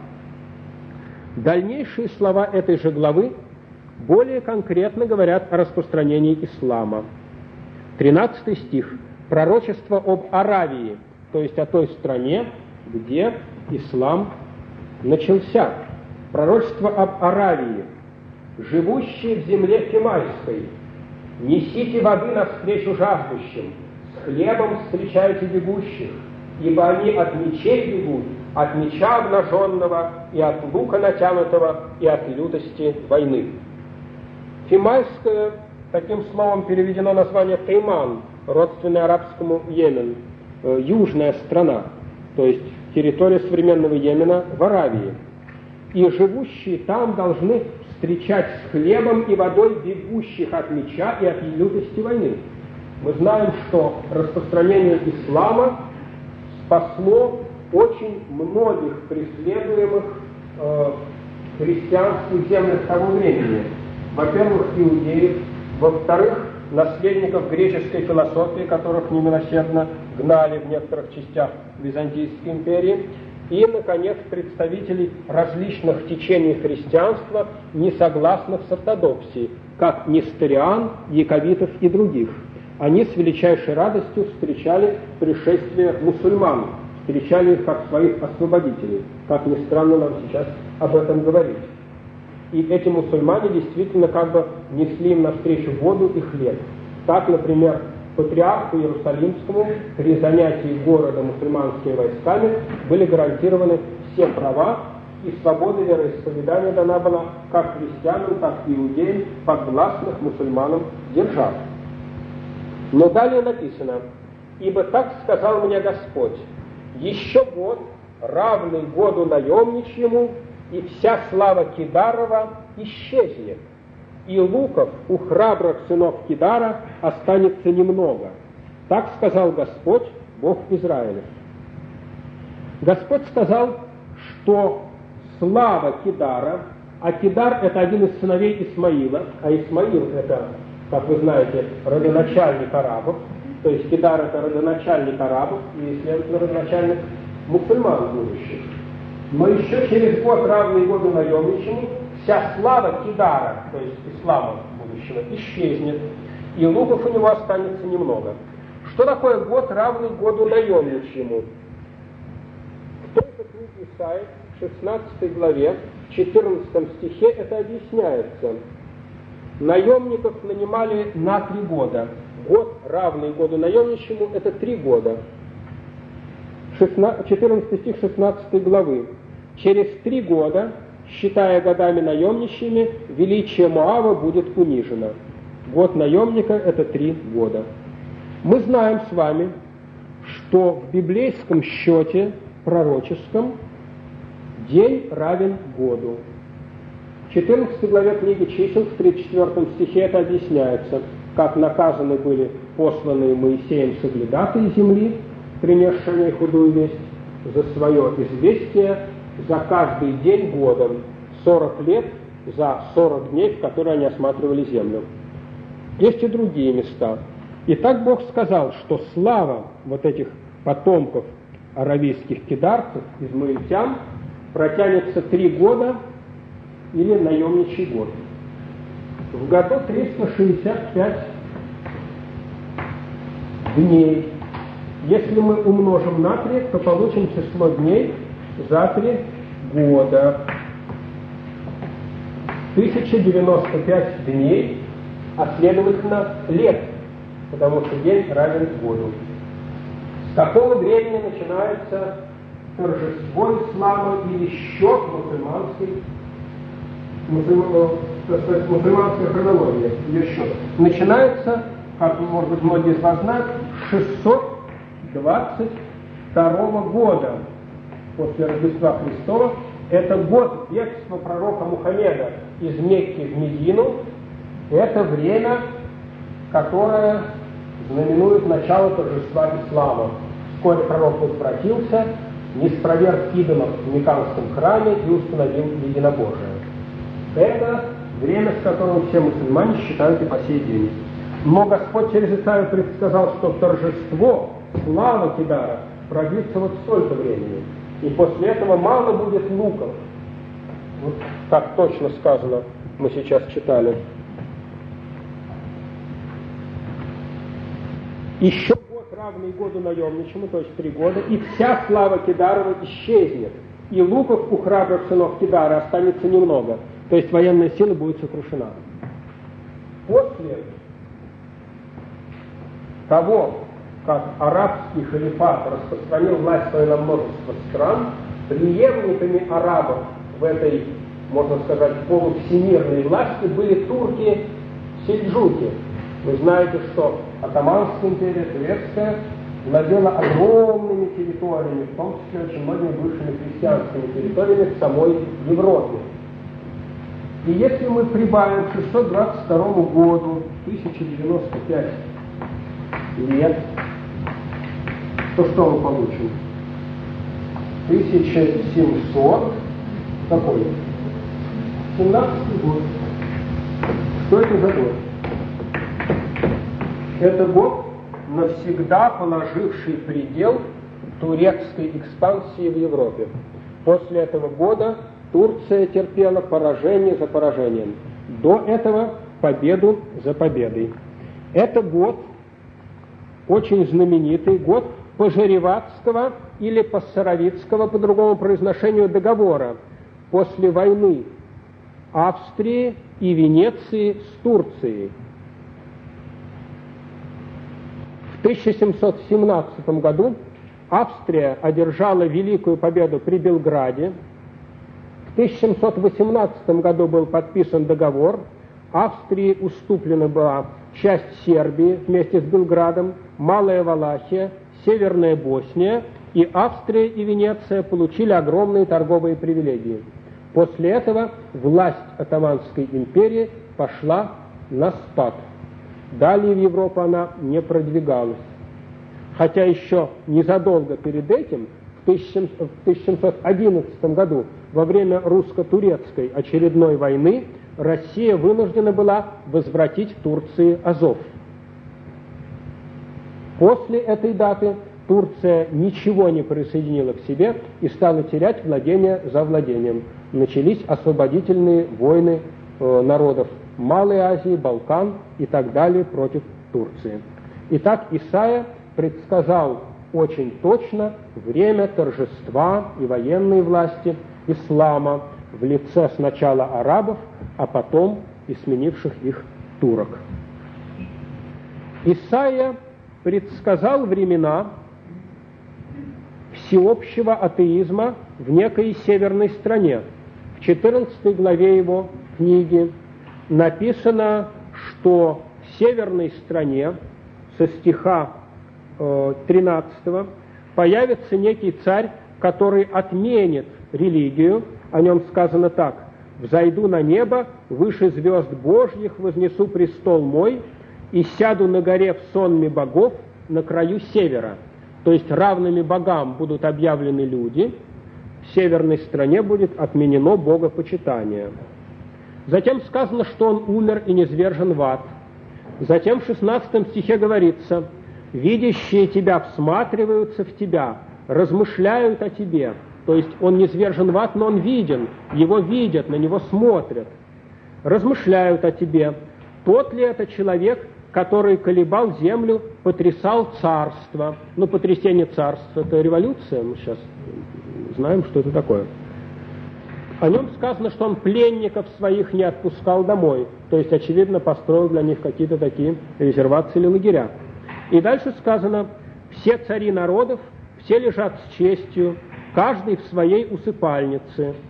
Дальнейшие слова этой же главы более конкретно говорят о распространении ислама. тринадцатый стих. Пророчество об Аравии, то есть о той стране, где ислам начался. Пророчество об Аравии. «Живущие в земле Фимайской, несите воды навстречу жаждущим, с хлебом встречайте бегущих, ибо они от мечей бегут, от меча обнаженного, и от лука натянутого, и от лютости войны». Фимайское, таким словом переведено название Тейман, родственное арабскому Йемен, э, южная страна, то есть территория современного Йемена в Аравии. И живущие там должны встречать с хлебом и водой бегущих от меча и от лютости войны. Мы знаем, что распространение ислама спасло очень многих преследуемых э, христианских землях того времени. Во-первых, иудеев, во-вторых, наследников греческой философии, которых немилосердно гнали в некоторых частях Византийской империи, и, наконец, представителей различных течений христианства, не согласных с ортодоксией, как несториан, яковитов и других. Они с величайшей радостью встречали пришествие мусульман, встречали их как своих освободителей, как ни странно нам сейчас об этом говорить. И эти мусульмане действительно как бы несли им навстречу воду и хлеб. Так, например, патриарху Иерусалимскому при занятии города мусульманскими войсками были гарантированы все права, и свобода вероисповедания дана была как христианам, так и иудеям, подвластных мусульманам держав. Но далее написано: «Ибо так сказал мне Господь, еще год, равный году наемничьему, и вся слава Кидарова исчезнет, и луков у храбрых сынов Кидара останется немного. Так сказал Господь, Бог Израилев». Господь сказал, что слава Кидара, а Кидар — это один из сыновей Исмаила, а Исмаил — это, как вы знаете, родоначальник арабов, то есть Кидар — это родоначальник арабов и, следовательно, родоначальник мусульман будущих. Но еще через год, равный году наемничьему, вся слава Кидара, то есть ислама будущего, исчезнет, и луков у него останется немного. Что такое год, равный году наемничьему? В той же книге Исаии, в шестнадцатой главе, в четырнадцатом стихе это объясняется. Наемников нанимали на три года. Год, равный году наемничьему, это три года. четырнадцатый стих шестнадцатой главы. Через три года, считая годами наемничьими, величие Моава будет унижено. Год наемника — это три года. Мы знаем с вами, что в библейском счете пророческом день равен году. В четырнадцатой главе книги Чисел, в тридцать четвёртом стихе это объясняется, как наказаны были посланные Моисеем соглядатые земли, принесшие худую весть, за свое известие за каждый день годом, сорок лет за сорок дней, в которые они осматривали землю. Есть и другие места. И так Бог сказал, что слава вот этих потомков аравийских кидарцев, измаильтян, протянется три года или наемничий год. В году триста шестьдесят пять дней. Если мы умножим на три, то получим число дней за три года. тысяча девяносто пять дней, а следовательно лет, потому что день равен году. С какого времени начинается торжество ислама или счет мусульманский мусульманская хронология, ее счет, начинается, как, может быть, многие из вас знают, с шестьсот двадцать второго года после Рождества Христова. Это год бегства пророка Мухаммеда из Мекки в Медину. Это время, которое знаменует начало торжества ислама. Вскоре пророк возвратился, не спроверг идолов в Мекканском храме и установил единобожие. Это время, с которым все мусульмане считают и по сей день. Но Господь через Исаию предсказал, что торжество, слава Кедара продлится вот столько времени. И после этого мало будет луков. Вот так точно сказано, мы сейчас читали. Еще год, равный году наемничему, то есть три года, и вся слава Кедарова исчезнет. И луков у храбрых сынов Кедара останется немного. То есть военная сила будет сокрушена. После того, как арабский халифат распространил власть свою на множество стран, преемниками арабов в этой, можно сказать, полувсемирной власти были турки-сельджуки. Вы знаете, что Отtomанская империя, Турецкая, владела огромными территориями, в том числе очень многими бывшими христианскими территориями в самой Европе. И если мы прибавим к шестьсот двадцать второму году, тысяча девяносто пять лет, то что мы получим? тысяча семьсот, какой? семнадцатый год. Что это за год? Это год, навсегда положивший предел турецкой экспансии в Европе. После этого года Турция терпела поражение за поражением. До этого победу за победой. Это год, очень знаменитый год Пожареватского или Пассаровицкого, по другому произношению, договора после войны Австрии и Венеции с Турцией. В тысяча семьсот семнадцатом году Австрия одержала великую победу при Белграде. В тысяча семьсот восемнадцатом году был подписан договор. Австрии уступлена была часть Сербии вместе с Белградом, Малая Валахия, Северная Босния, и Австрия и Венеция получили огромные торговые привилегии. После этого власть Оттоманской империи пошла на спад. Далее в Европу она не продвигалась. Хотя еще незадолго перед этим, в тысяча семьсот одиннадцатом году, во время русско-турецкой очередной войны, Россия вынуждена была возвратить Турции Азов. После этой даты Турция ничего не присоединила к себе и стала терять владение за владением. Начались освободительные войны э, народов Малой Азии, Балкан и так далее против Турции. Итак, Исаия предсказал очень точно время торжества и военной власти ислама в лице сначала арабов, а потом и сменивших их турок. Исаия предсказал времена всеобщего атеизма в некой северной стране. В четырнадцатой главе его книги написано, что в северной стране со стиха э, тринадцатого появится некий царь, который отменит религию. О нем сказано так: «Взойду на небо, выше звезд Божьих вознесу престол мой, и сяду на горе в сонме богов на краю севера». То есть равными богам будут объявлены люди, в северной стране будет отменено богопочитание. Затем сказано, что он умер и низвержен в ад. Затем в шестнадцатом стихе говорится: «Видящие тебя всматриваются в тебя, размышляют о тебе». То есть он низвержен в ад, но он виден, его видят, на него смотрят. Размышляют о тебе. Тот ли это человек, который колебал землю, потрясал царство? Ну, потрясение царства – это революция, мы сейчас знаем, что это такое. О нем сказано, что он пленников своих не отпускал домой, то есть, очевидно, построил для них какие-то такие резервации или лагеря. И дальше сказано: «Все цари народов, все лежат с честью, каждый в своей усыпальнице,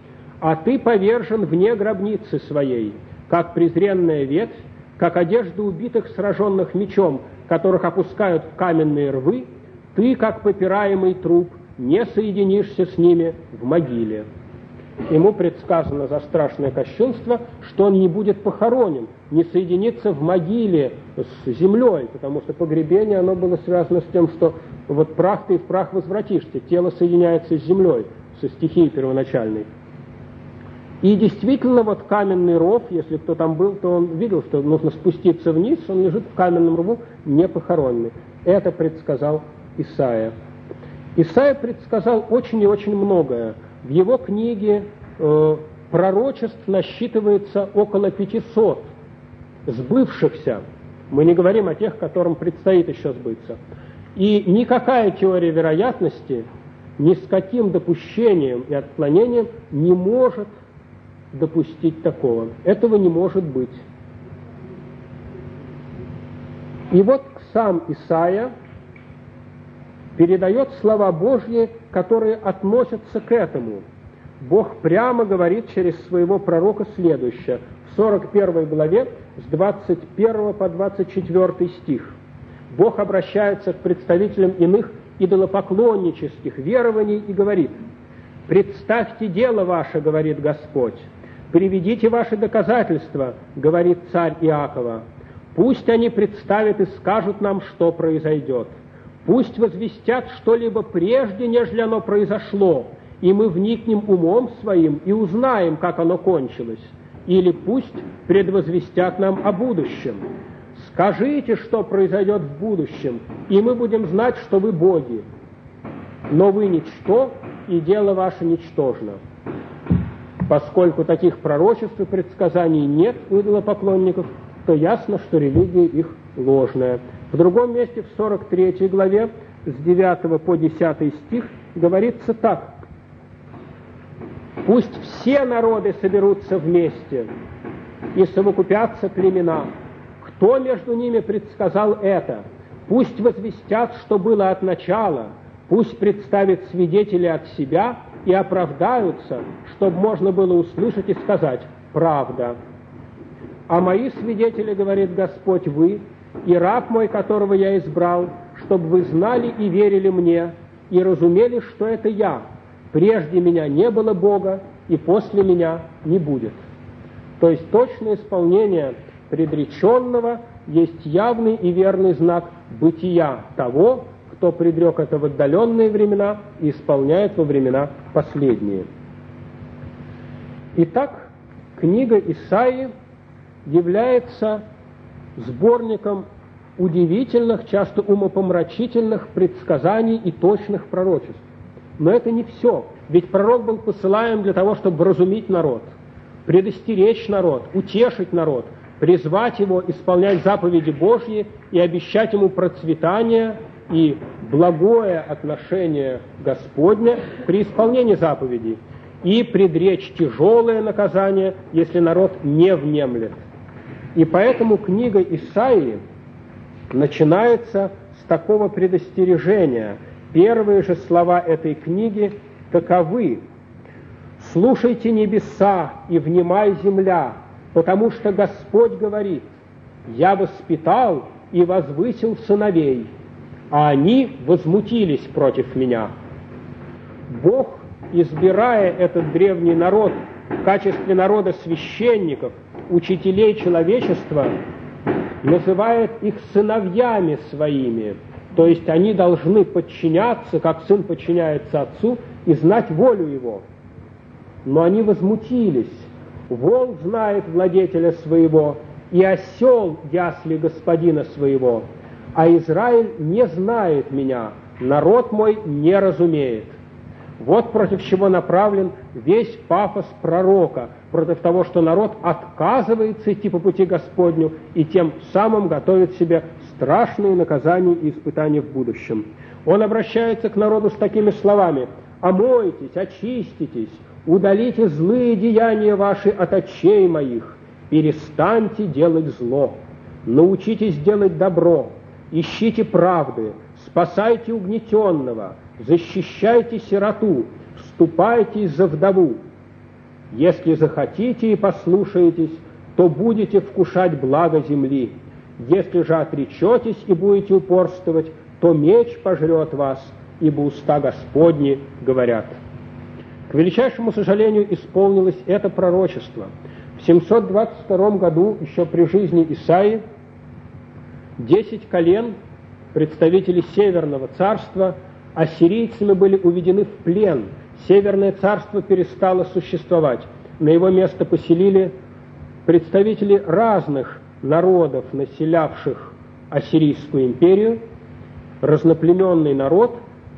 а ты повержен вне гробницы своей, как презренная ветвь, как одежда убитых, сраженных мечом, которых опускают в каменные рвы, ты, как попираемый труп, не соединишься с ними в могиле». Ему предсказано за страшное кощунство, что он не будет похоронен, не соединится в могиле с землей, потому что погребение, оно было связано с тем, что вот прах ты в прах возвратишься, тело соединяется с землей, со стихией первоначальной. И действительно, вот каменный ров, если кто там был, то он видел, что нужно спуститься вниз, он лежит в каменном рву, не похороненный. Это предсказал Исаия. Исаия предсказал очень и очень многое. В его книге э, пророчеств насчитывается около пятисот сбывшихся. Мы не говорим о тех, которым предстоит еще сбыться. И никакая теория вероятности ни с каким допущением и отклонением не может допустить такого. Этого не может быть. И вот сам Исаия передает слова Божьи, которые относятся к этому. Бог прямо говорит через своего пророка следующее. В сорок первой главе с двадцать первого по двадцать четвёртый стих. Бог обращается к представителям иных идолопоклоннических верований и говорит: «Представьте дело ваше, — говорит Господь, — приведите ваши доказательства, — говорит царь Иакова. Пусть они представят и скажут нам, что произойдет. Пусть возвестят что-либо прежде, нежели оно произошло, и мы вникнем умом своим и узнаем, как оно кончилось. Или пусть предвозвестят нам о будущем. Скажите, что произойдет в будущем, и мы будем знать, что вы боги. Но вы ничто, и дело ваше ничтожно». Поскольку таких пророчеств и предсказаний нет у идолопоклонников, то ясно, что религия их ложная. В другом месте, в сорок третьей главе, с девятого по десятый стих, говорится так: «Пусть все народы соберутся вместе и совокупятся племена. Кто между ними предсказал это? Пусть возвестят, что было от начала, пусть представят свидетели от себя и оправдаются, чтобы можно было услышать и сказать: правда. А мои свидетели, — говорит Господь, — вы, и раб мой, которого я избрал, чтобы вы знали и верили мне, и разумели, что это я. Прежде меня не было Бога, и после меня не будет». То есть точное исполнение предреченного есть явный и верный знак бытия того, кто предрек это в отдаленные времена и исполняет во времена последние. Итак, книга Исаии является сборником удивительных, часто умопомрачительных предсказаний и точных пророчеств. Но это не все, ведь пророк был посылаем для того, чтобы вразумить народ, предостеречь народ, утешить народ, призвать его исполнять заповеди Божьи и обещать ему процветание и благое отношение Господне при исполнении заповедей, и предречь тяжелое наказание, если народ не внемлет. И поэтому книга Исаии начинается с такого предостережения. Первые же слова этой книги таковы: «Слушайте небеса и внимай земля, потому что Господь говорит: я воспитал и возвысил сыновей, а они возмутились против меня». Бог, избирая этот древний народ в качестве народа священников, учителей человечества, называет их сыновьями своими, то есть они должны подчиняться, как сын подчиняется отцу, и знать волю его. Но они возмутились. Вол знает владетеля своего, и осел ясли господина своего, а Израиль не знает меня, народ мой не разумеет. Вот против чего направлен весь пафос пророка, против того, что народ отказывается идти по пути Господню и тем самым готовит себе страшные наказания и испытания в будущем. Он обращается к народу с такими словами: «Омойтесь, очиститесь, удалите злые деяния ваши от очей моих, перестаньте делать зло, научитесь делать добро, ищите правды, спасайте угнетенного, защищайте сироту, вступайтесь за вдову». Если захотите и послушаетесь, то будете вкушать благо земли. Если же отречетесь и будете упорствовать, то меч пожрет вас, ибо уста Господни говорят». К величайшему сожалению, исполнилось это пророчество. В семьсот двадцать втором году, еще при жизни Исаии, десять колен, представителей Северного царства, ассирийцами были уведены в плен. Северное царство перестало существовать. На его место поселили представители разных народов, населявших Ассирийскую империю, разноплеменный народ,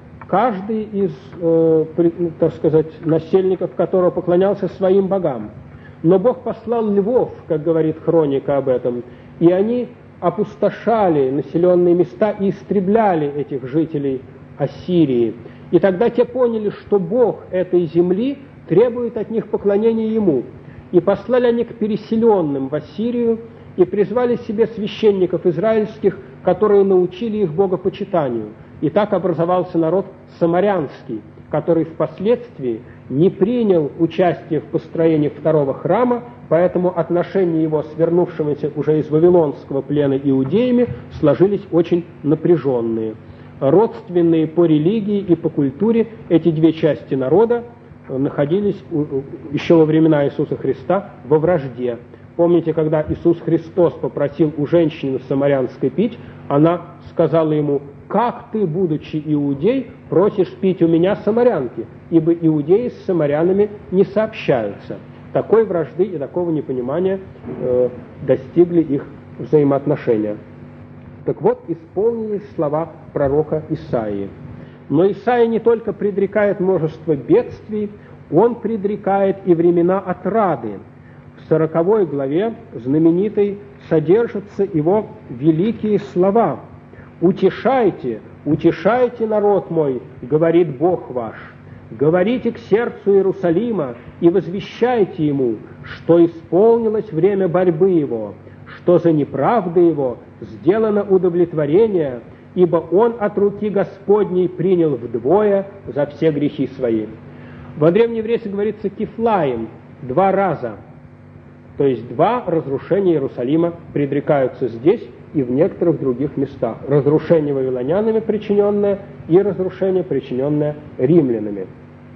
каждый из, э, так сказать, насельников которого поклонялся своим богам. Но Бог послал львов, как говорит хроника об этом, и они опустошали населенные места и истребляли этих жителей Ассирии. И тогда те поняли, что Бог этой земли требует от них поклонения Ему. И послали они к переселенным в Ассирию и призвали себе священников израильских, которые научили их богопочитанию. И так образовался народ самарянский, который впоследствии не принял участие в построении второго храма, поэтому отношения его с вернувшимися уже из Вавилонского плена иудеями сложились очень напряженные. Родственные по религии и по культуре эти две части народа находились еще во времена Иисуса Христа во вражде. Помните, когда Иисус Христос попросил у женщины самарянской пить, она сказала ему: «Как ты, будучи иудей, просишь пить у меня самарянки? Ибо иудеи с самарянами не сообщаются». Такой вражды и такого непонимания э, достигли их взаимоотношения. Так вот, исполнились слова пророка Исаии. Но Исаия не только предрекает множество бедствий, он предрекает и времена отрады. В сороковой главе знаменитой содержатся его великие слова: «Утешайте, утешайте, народ мой, говорит Бог ваш, говорите к сердцу Иерусалима и возвещайте ему, что исполнилось время борьбы его, что за неправды его сделано удовлетворение, ибо он от руки Господней принял вдвое за все грехи свои». Во древнееврействе говорится «кифлаим» – два раза. То есть два разрушения Иерусалима предрекаются здесь и в некоторых других местах. Разрушение вавилонянами причиненное и разрушение, причиненное римлянами.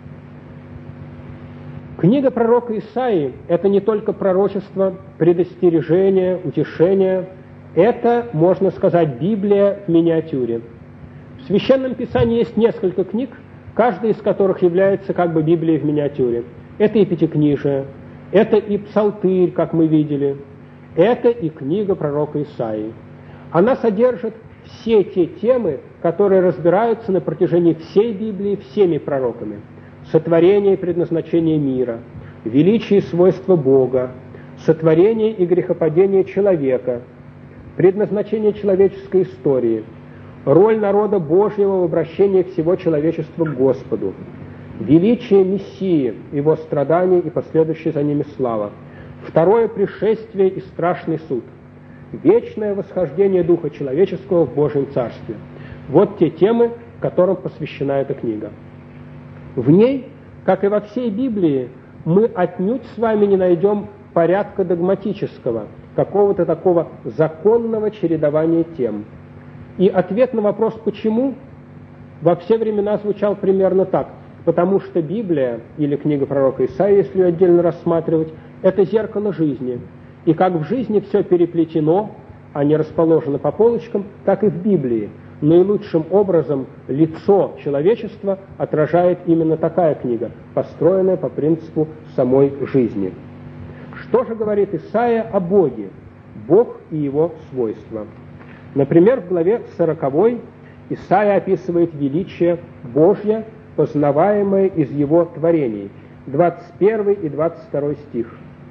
Книга пророка Исаии – это не только пророчество, предостережение, утешение. Это, можно сказать, Библия в миниатюре. В Священном Писании есть несколько книг, каждая из которых является как бы Библией в миниатюре. Это и Пятикнижие, это и Псалтырь, как мы видели, это и книга пророка Исаии. Она содержит все те темы, которые разбираются на протяжении всей Библии всеми пророками. Сотворение и предназначение мира, величие и свойства Бога, сотворение и грехопадение человека, предназначение человеческой истории, роль народа Божьего в обращении всего человечества к Господу, величие Мессии, его страдания и последующая за ними слава, второе пришествие и страшный суд, вечное восхождение Духа человеческого в Божьем Царстве. Вот те темы, которым посвящена эта книга. В ней, как и во всей Библии, мы отнюдь с вами не найдем порядка догматического, какого-то такого законного чередования тем. И ответ на вопрос «почему?» во все времена звучал примерно так: потому что Библия, или книга пророка Исаии, если ее отдельно рассматривать, это зеркало жизни. И как в жизни все переплетено, а не расположено по полочкам, так и в Библии наилучшим образом лицо человечества отражает именно такая книга, построенная по принципу самой жизни. Что же говорит Исаия о Боге, Бог и его свойства? Например, в главе сороковой Исаия описывает величие Божье, познаваемое из его творений. двадцать первый и двадцать второй стих.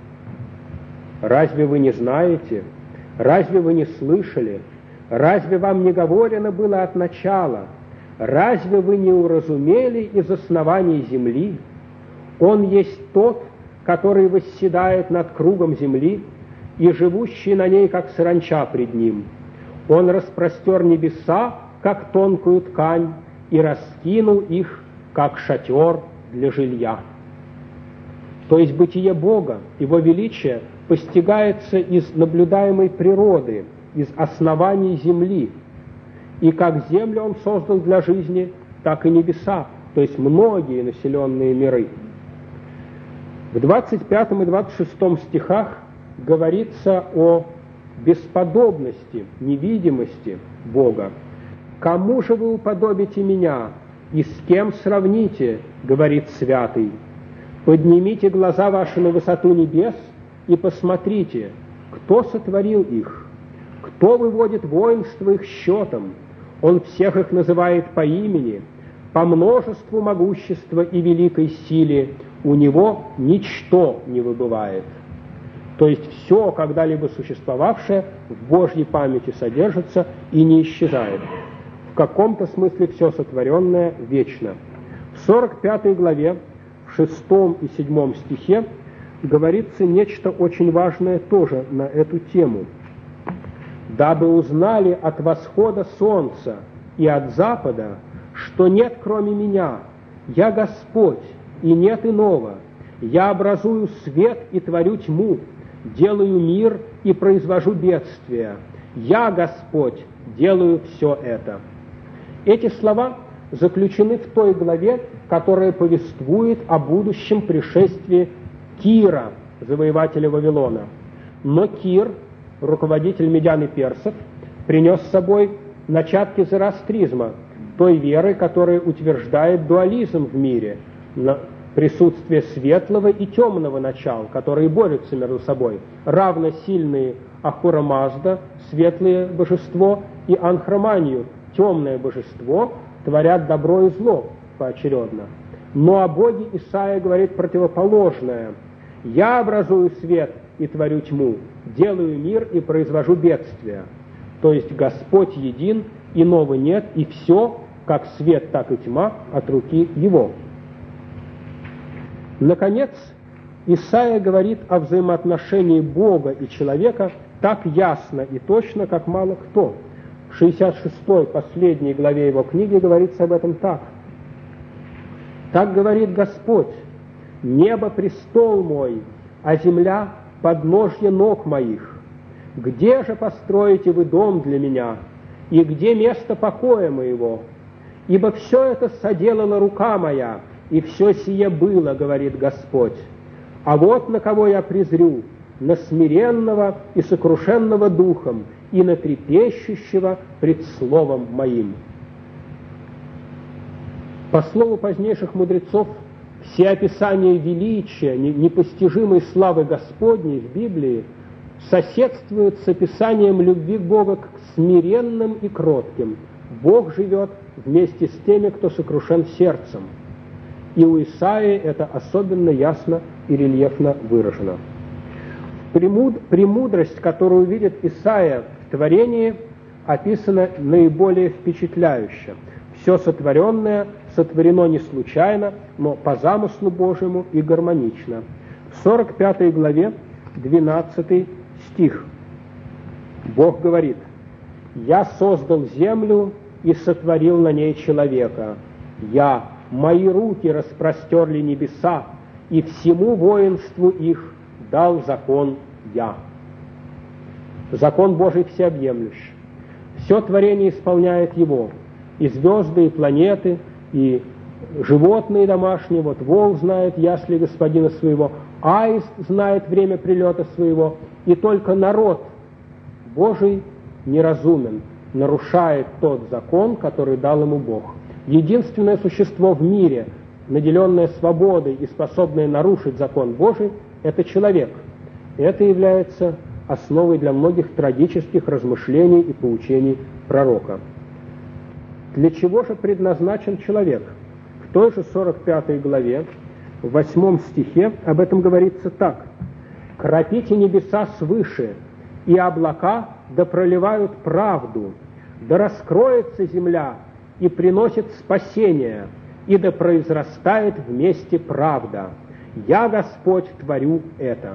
«Разве вы не знаете? Разве вы не слышали? Разве вам не говорено было от начала? Разве вы не уразумели из оснований земли? Он есть тот, который восседает над кругом земли, и живущий на ней, как саранча пред ним. Он распростер небеса, как тонкую ткань, и раскинул их, как шатер для жилья». То есть бытие Бога, Его величие постигается из наблюдаемой природы, из оснований земли. И как землю Он создал для жизни, так и небеса, то есть многие населенные миры. В двадцать пятом и двадцать шестом стихах говорится о бесподобности, невидимости Бога. «Кому же вы уподобите меня, и с кем сравните, — говорит святый. Поднимите глаза ваши на высоту небес и посмотрите, кто сотворил их, кто выводит воинство их счетом. Он всех их называет по имени, по множеству могущества и великой силе у него ничто не выбывает». То есть все, когда-либо существовавшее, в Божьей памяти содержится и не исчезает. В каком-то смысле все сотворенное вечно. В сорок пятой главе, в шестом и седьмом стихе говорится нечто очень важное тоже на эту тему. «Дабы узнали от восхода солнца и от запада, что нет кроме меня, я Господь, и нет иного. Я образую свет и творю тьму, делаю мир и произвожу бедствия. Я, Господь, делаю все это». Эти слова заключены в той главе, которая повествует о будущем пришествии Кира, завоевателя Вавилона. Но Кир, руководитель медян и персов, принес с собой начатки зороастризма, той веры, которая утверждает дуализм в мире, присутствие светлого и темного начал, которые борются между собой, равно сильные Ахура Мазда, светлое божество, и Анхроманию, темное божество, творят добро и зло поочередно. Но о Боге Исаия говорит противоположное: «Я образую свет и творю тьму, делаю мир и произвожу бедствия». То есть Господь един, иного нет, и все, как свет, так и тьма, от руки Его. Наконец, Исаия говорит о взаимоотношении Бога и человека так ясно и точно, как мало кто. В шестьдесят шестой, последней главе его книги, говорится об этом так. «Так говорит Господь: небо — престол мой, а земля — подножье ног моих. Где же построите вы дом для меня, и где место покоя моего? Ибо все это соделала рука моя, и все сие было, говорит Господь. А вот на кого я презрю: на смиренного и сокрушенного духом, и на трепещущего пред словом моим». По слову позднейших мудрецов, все описания величия, непостижимой славы Господней в Библии соседствуют с описанием любви Бога к смиренным и кротким. Бог живет вместе с теми, кто сокрушен сердцем. И у Исаии это особенно ясно и рельефно выражено. Премудрость, которую видит Исаия в творении, описана наиболее впечатляюще. Все сотворенное сотворено не случайно, но по замыслу Божьему и гармонично. В сорок пятой главе, двенадцатый стих, Бог говорит: «Я создал землю и сотворил на ней человека. Я, мои руки распростерли небеса, и всему воинству их дал закон я». Закон Божий всеобъемлющий. Все творение исполняет его. И звезды, и планеты, и животные домашние. Вот вол знает ясли господина своего, аист знает время прилета своего. И только народ Божий неразумен, нарушает тот закон, который дал ему Бог. Единственное существо в мире, наделенное свободой и способное нарушить закон Божий, это человек. И это является основой для многих трагических размышлений и поучений пророка. Для чего же предназначен человек? В той же сорок пятой главе, в восьмом стихе об этом говорится так: «Кропите небеса свыше, и облака да проливают правду, да раскроется земля и приносит спасение, и да произрастает вместе правда. Я, Господь, творю это».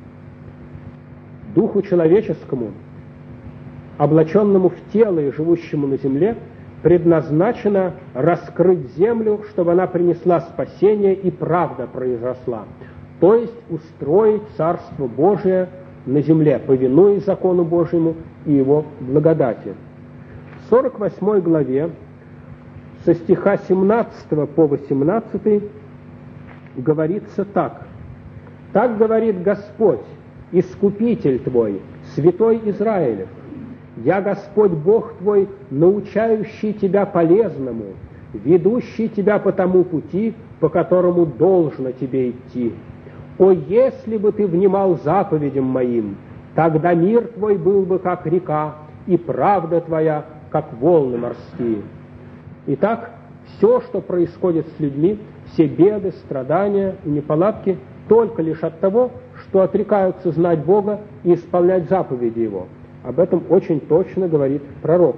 Духу человеческому, облаченному в тело и живущему на земле, предназначено раскрыть землю, чтобы она принесла спасение и правда произросла. то есть устроить Царство Божие на земле, повинуясь закону Божьему и Его благодати. В сорок восьмой главе со стиха семнадцатого по восемнадцатый говорится так. «Так говорит Господь, Искупитель твой, Святой Израилев, я Господь Бог твой, научающий тебя полезному, ведущий тебя по тому пути, по которому должно тебе идти. О, если бы ты внимал заповедям моим, тогда мир твой был бы как река, и правда твоя, как волны морские». Итак, все, что происходит с людьми, все беды, страдания и неполадки, только лишь от того, что отрекаются знать Бога и исполнять заповеди Его. Об этом очень точно говорит пророк.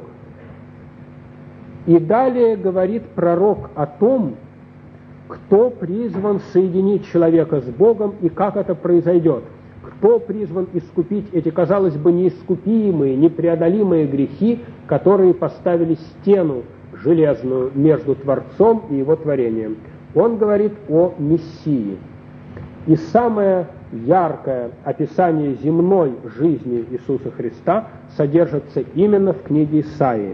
И далее говорит пророк о том, кто призван соединить человека с Богом и как это произойдет. Кто призван искупить эти, казалось бы, неискупимые, непреодолимые грехи, которые поставили стену железную между Творцом и Его творением. Он говорит о Мессии. И самое яркое описание земной жизни Иисуса Христа содержится именно в книге Исаии.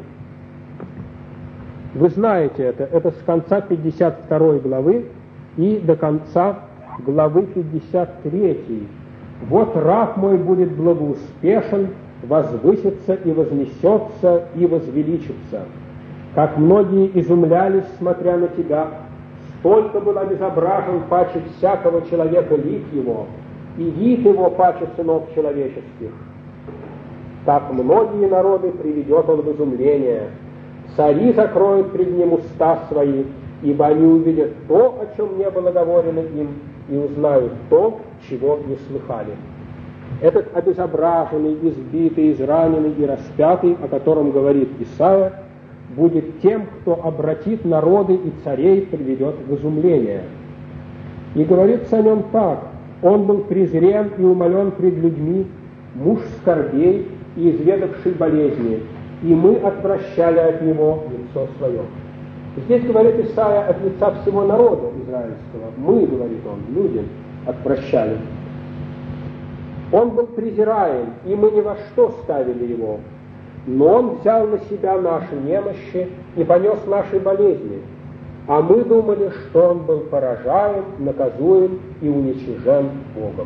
Вы знаете это, это с конца пятьдесят второй главы и до конца главы пятьдесят третьей. «Вот раб мой будет благоуспешен, возвысится и вознесется и возвеличится. Как многие изумлялись, смотря на тебя, столько был обезображен паче всякого человека лик его, и вид его паче сынов человеческих. Так многие народы приведет он в изумление, цари закроют пред ним уста свои, ибо они увидят то, о чем не было говорено им, и узнают то, чего не слыхали». Этот обезображенный, избитый, израненный и распятый, о котором говорит Исаия, будет тем, кто обратит народы и царей, приведет в изумление. И говорится о нем так: он был презрен и умолен пред людьми, муж скорбей и изведавший болезни, и мы отвращали от него лицо свое. Здесь говорит Исаия от лица всего народа израильского. Мы, говорит он, люди, отвращали. Он был презираем, и мы ни во что ставили его. Но он взял на себя наши немощи и понес наши болезни. А мы думали, что он был поражаем, наказуем и уничижен Богом.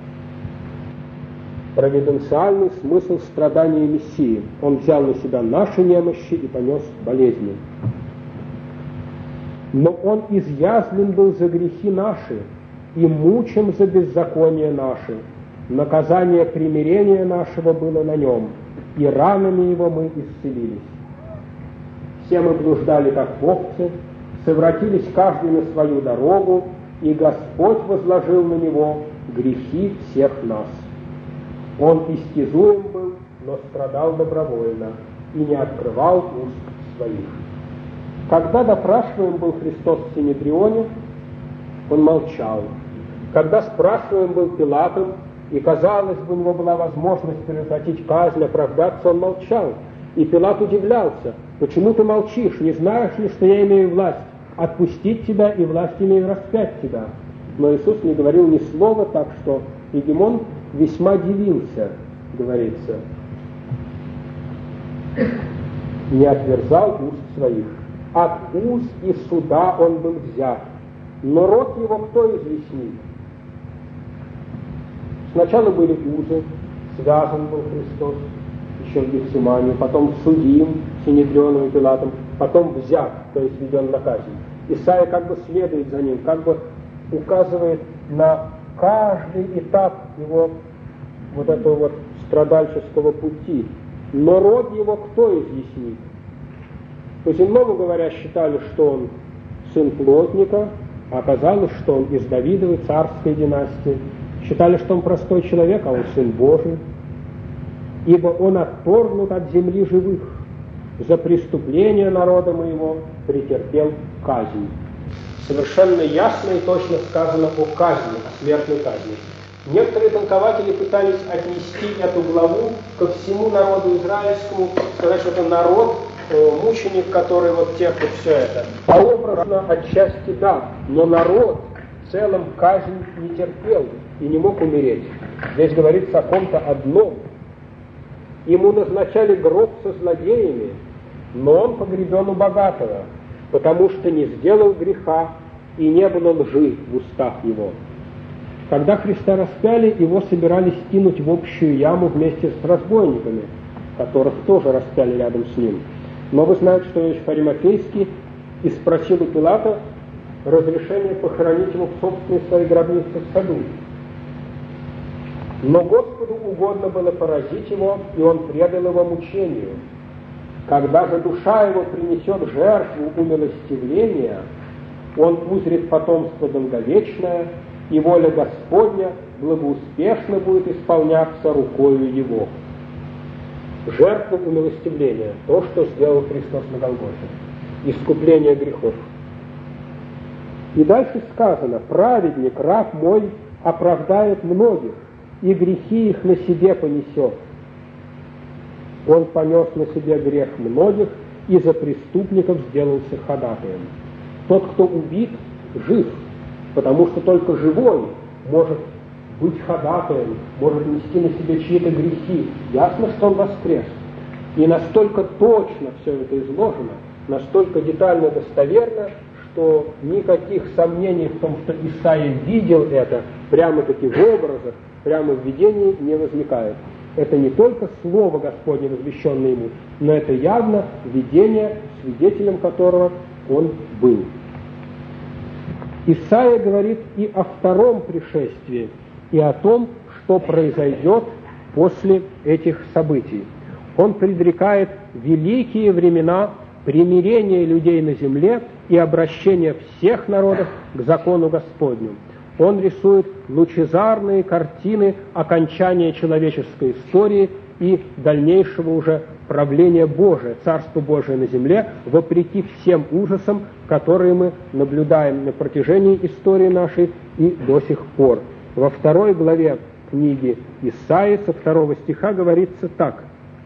Провиденциальный смысл страдания Мессии. Он взял на себя наши немощи и понес болезни. Но он изъязвлен был за грехи наши и мучим за беззаконие наши. Наказание примирения нашего было на нем, и ранами его мы исцелились. Все мы блуждали, как овцы, совратились каждый на свою дорогу, и Господь возложил на него грехи всех нас. Он истязуем был, но страдал добровольно, и не открывал уст своих. Когда допрашиваем был Христос в Синедрионе, он молчал. Когда спрашиваем был Пилатом, и, казалось бы, у него была возможность предотвратить казнь, оправдаться, он молчал. И Пилат удивлялся: почему ты молчишь? Не знаешь ли, что я имею власть отпустить тебя, и власть имею распять тебя? Но Иисус не говорил ни слова, так что Егемон весьма дивился, говорится. Не отверзал уст своих. От уст и суда он был взят. Но рот его кто изъяснит? Сначала были узы, связан был Христос, еще в Гефсимании, потом судим Синедрионом и Пилатом, потом взят, то есть введен на казнь. Исаия как бы следует за ним, как бы указывает на каждый этап его вот этого вот страдальческого пути. Но род его кто изъяснит? По-земному говоря, считали, что он сын плотника, а оказалось, что он из Давидовой царской династии. Считали, что он простой человек, а он сын Божий. Ибо он отторгнут от земли живых. За преступление народа моего претерпел казнь. Совершенно ясно и точно сказано о казни, о смертной казни. Некоторые толкователи пытались отнести эту главу ко всему народу израильскому, сказать, что это народ, э, мученик, который вот терпит все это. А образно отчасти да, но народ, в целом казнь не терпел и не мог умереть. Здесь говорится о ком-то одном. Ему назначали гроб со злодеями, но он погребен у богатого, потому что не сделал греха и не было лжи в устах его. Когда Христа распяли, его собирались кинуть в общую яму вместе с разбойниками, которых тоже распяли рядом с ним. Но вы знаете, что Иосиф Аримафейский и спросил у Пилата разрешение похоронить его в собственной своей гробнице в саду. Но Господу угодно было поразить его, и он предал его мучению. Когда же душа его принесет жертву умилостивления, он узрит потомство долговечное, и воля Господня благоуспешно будет исполняться рукою его. Жертва умилостивления, то, что сделал Христос на Голгофе, искупление грехов. И дальше сказано: праведник, раб мой, оправдает многих, и грехи их на себе понесет. Он понес на себе грех многих, и за преступников сделался ходатаем. Тот, кто убит, жив, потому что только живой может быть ходатаем, может нести на себе чьи-то грехи. Ясно, что он воскрес. И настолько точно все это изложено, настолько детально достоверно, что никаких сомнений в том, что Исаия видел это прямо-таки в образах, прямо в видении, не возникает. Это не только Слово Господне, возвещенное ему, но это явно видение, свидетелем которого он был. Исаия говорит и о втором пришествии, и о том, что произойдет после этих событий. Он предрекает великие времена примирения людей на земле и обращения всех народов к закону Господню. Он рисует лучезарные картины окончания человеческой истории и дальнейшего уже правления Божия, Царства Божия на земле, вопреки всем ужасам, которые мы наблюдаем на протяжении истории нашей и до сих пор. Во второй главе книги Исаии со второго стиха говорится так: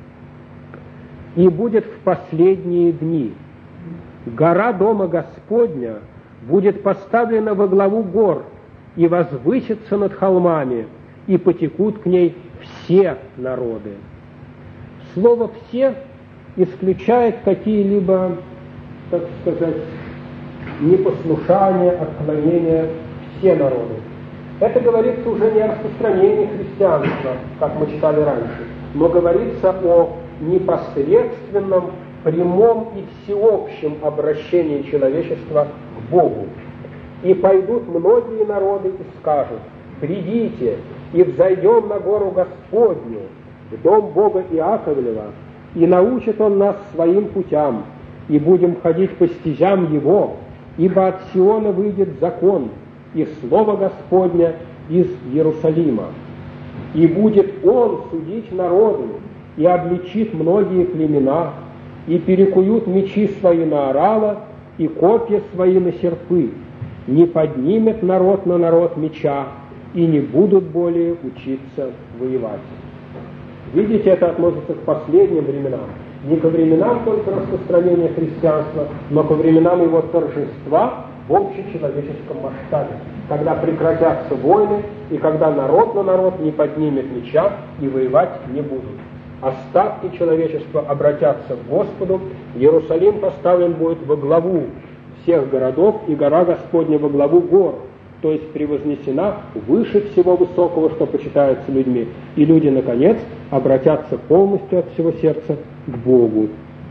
«И будет в последние дни гора Дома Господня будет поставлена во главу гор и возвысится над холмами, и потекут к ней все народы». Слово «все» исключает какие-либо, так сказать, непослушания, отклонения все народы. Это говорится уже не о распространении христианства, как мы читали раньше, но говорится о непосредственном, прямом и всеобщем обращении человечества к Богу. «И пойдут многие народы и скажут: придите и взойдем на гору Господню, в дом Бога Иаковлева, и научит Он нас своим путям, и будем ходить по стезям Его, ибо от Сиона выйдет закон, и слово Господня из Иерусалима. И будет Он судить народы, и обличит многие племена, и перекуют мечи свои на орала, и копья свои на серпы. Не поднимет народ на народ меча, и не будут более учиться воевать». Видите, это относится к последним временам. Не ко временам только распространения христианства, но ко временам его торжества в общечеловеческом масштабе, когда прекратятся войны и когда народ на народ не поднимет меча и воевать не будут. Остатки человечества обратятся к Господу, Иерусалим поставлен будет во главу всех городов, и гора Господня во главу гор, то есть превознесена выше всего высокого, что почитается людьми, и люди, наконец, обратятся полностью от всего сердца к Богу.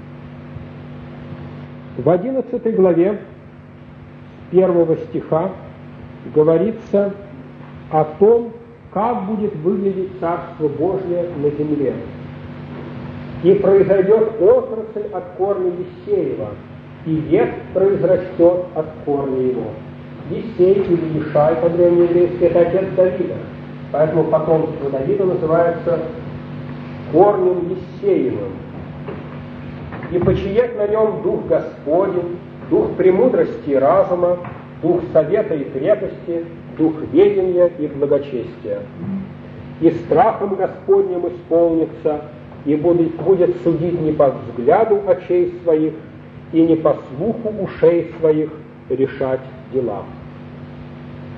В одиннадцатой главе первого стиха говорится о том, как будет выглядеть Царство Божье на земле. «И произойдет отрасль от корня Иссеева, и ветвь произрастет от корня его». Иссей или Ишай по-древнееврейски — это отец Давида, поэтому потомство Давида называется корнем Иссеевым. «И почиет на нем дух Господень, дух премудрости и разума, дух совета и крепости, дух ведения и благочестия. И страхом Господним исполнится, и будет, будет судить не по взгляду очей своих, и не по слуху ушей своих решать дела».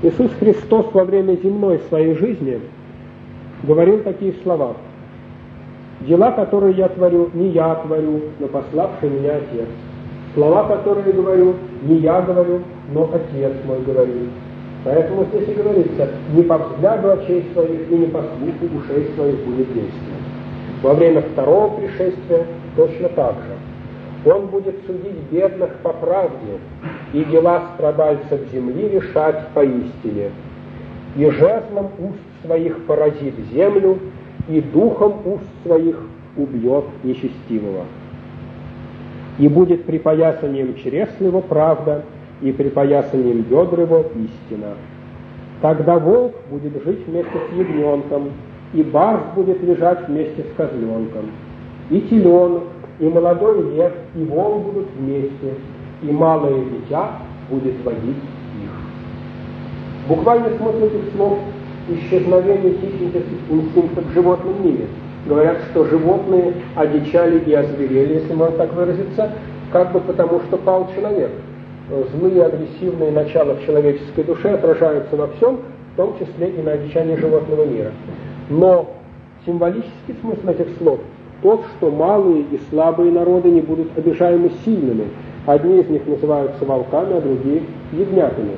Иисус Христос во время земной своей жизни говорил такие слова: «Дела, которые я творю, не я творю, но пославший меня Отец. Слова, которые говорю, не я говорю, но Отец мой говорит». Поэтому здесь и говорится: «Не по взгляду очей своих и не по слуху ушей своих будет действие». Во время второго пришествия точно так же. Он будет судить бедных по правде и дела страдальцев земли решать поистине. И жезлом уст своих поразит землю, и духом уст своих убьет нечестивого. И будет припоясанием чресл его правда, и припоясанием бедр его истина. Тогда волк будет жить вместе с ягненком, и барс будет лежать вместе с козленком, и теленок, и молодой лев, и вол будут вместе, и малое дитя будет водить их. Буквальный смысл этих слов — исчезновение хищнических инстинктов в животном мире. Говорят, что животные одичали и озверели, если можно так выразиться, как бы потому, что пал человек. Злые, агрессивные начала в человеческой душе отражаются во всем, в том числе и на одичании животного мира. Но символический смысл этих слов тот, что малые и слабые народы не будут обижаемы сильными. Одни из них называются волками, а другие — ягнятами.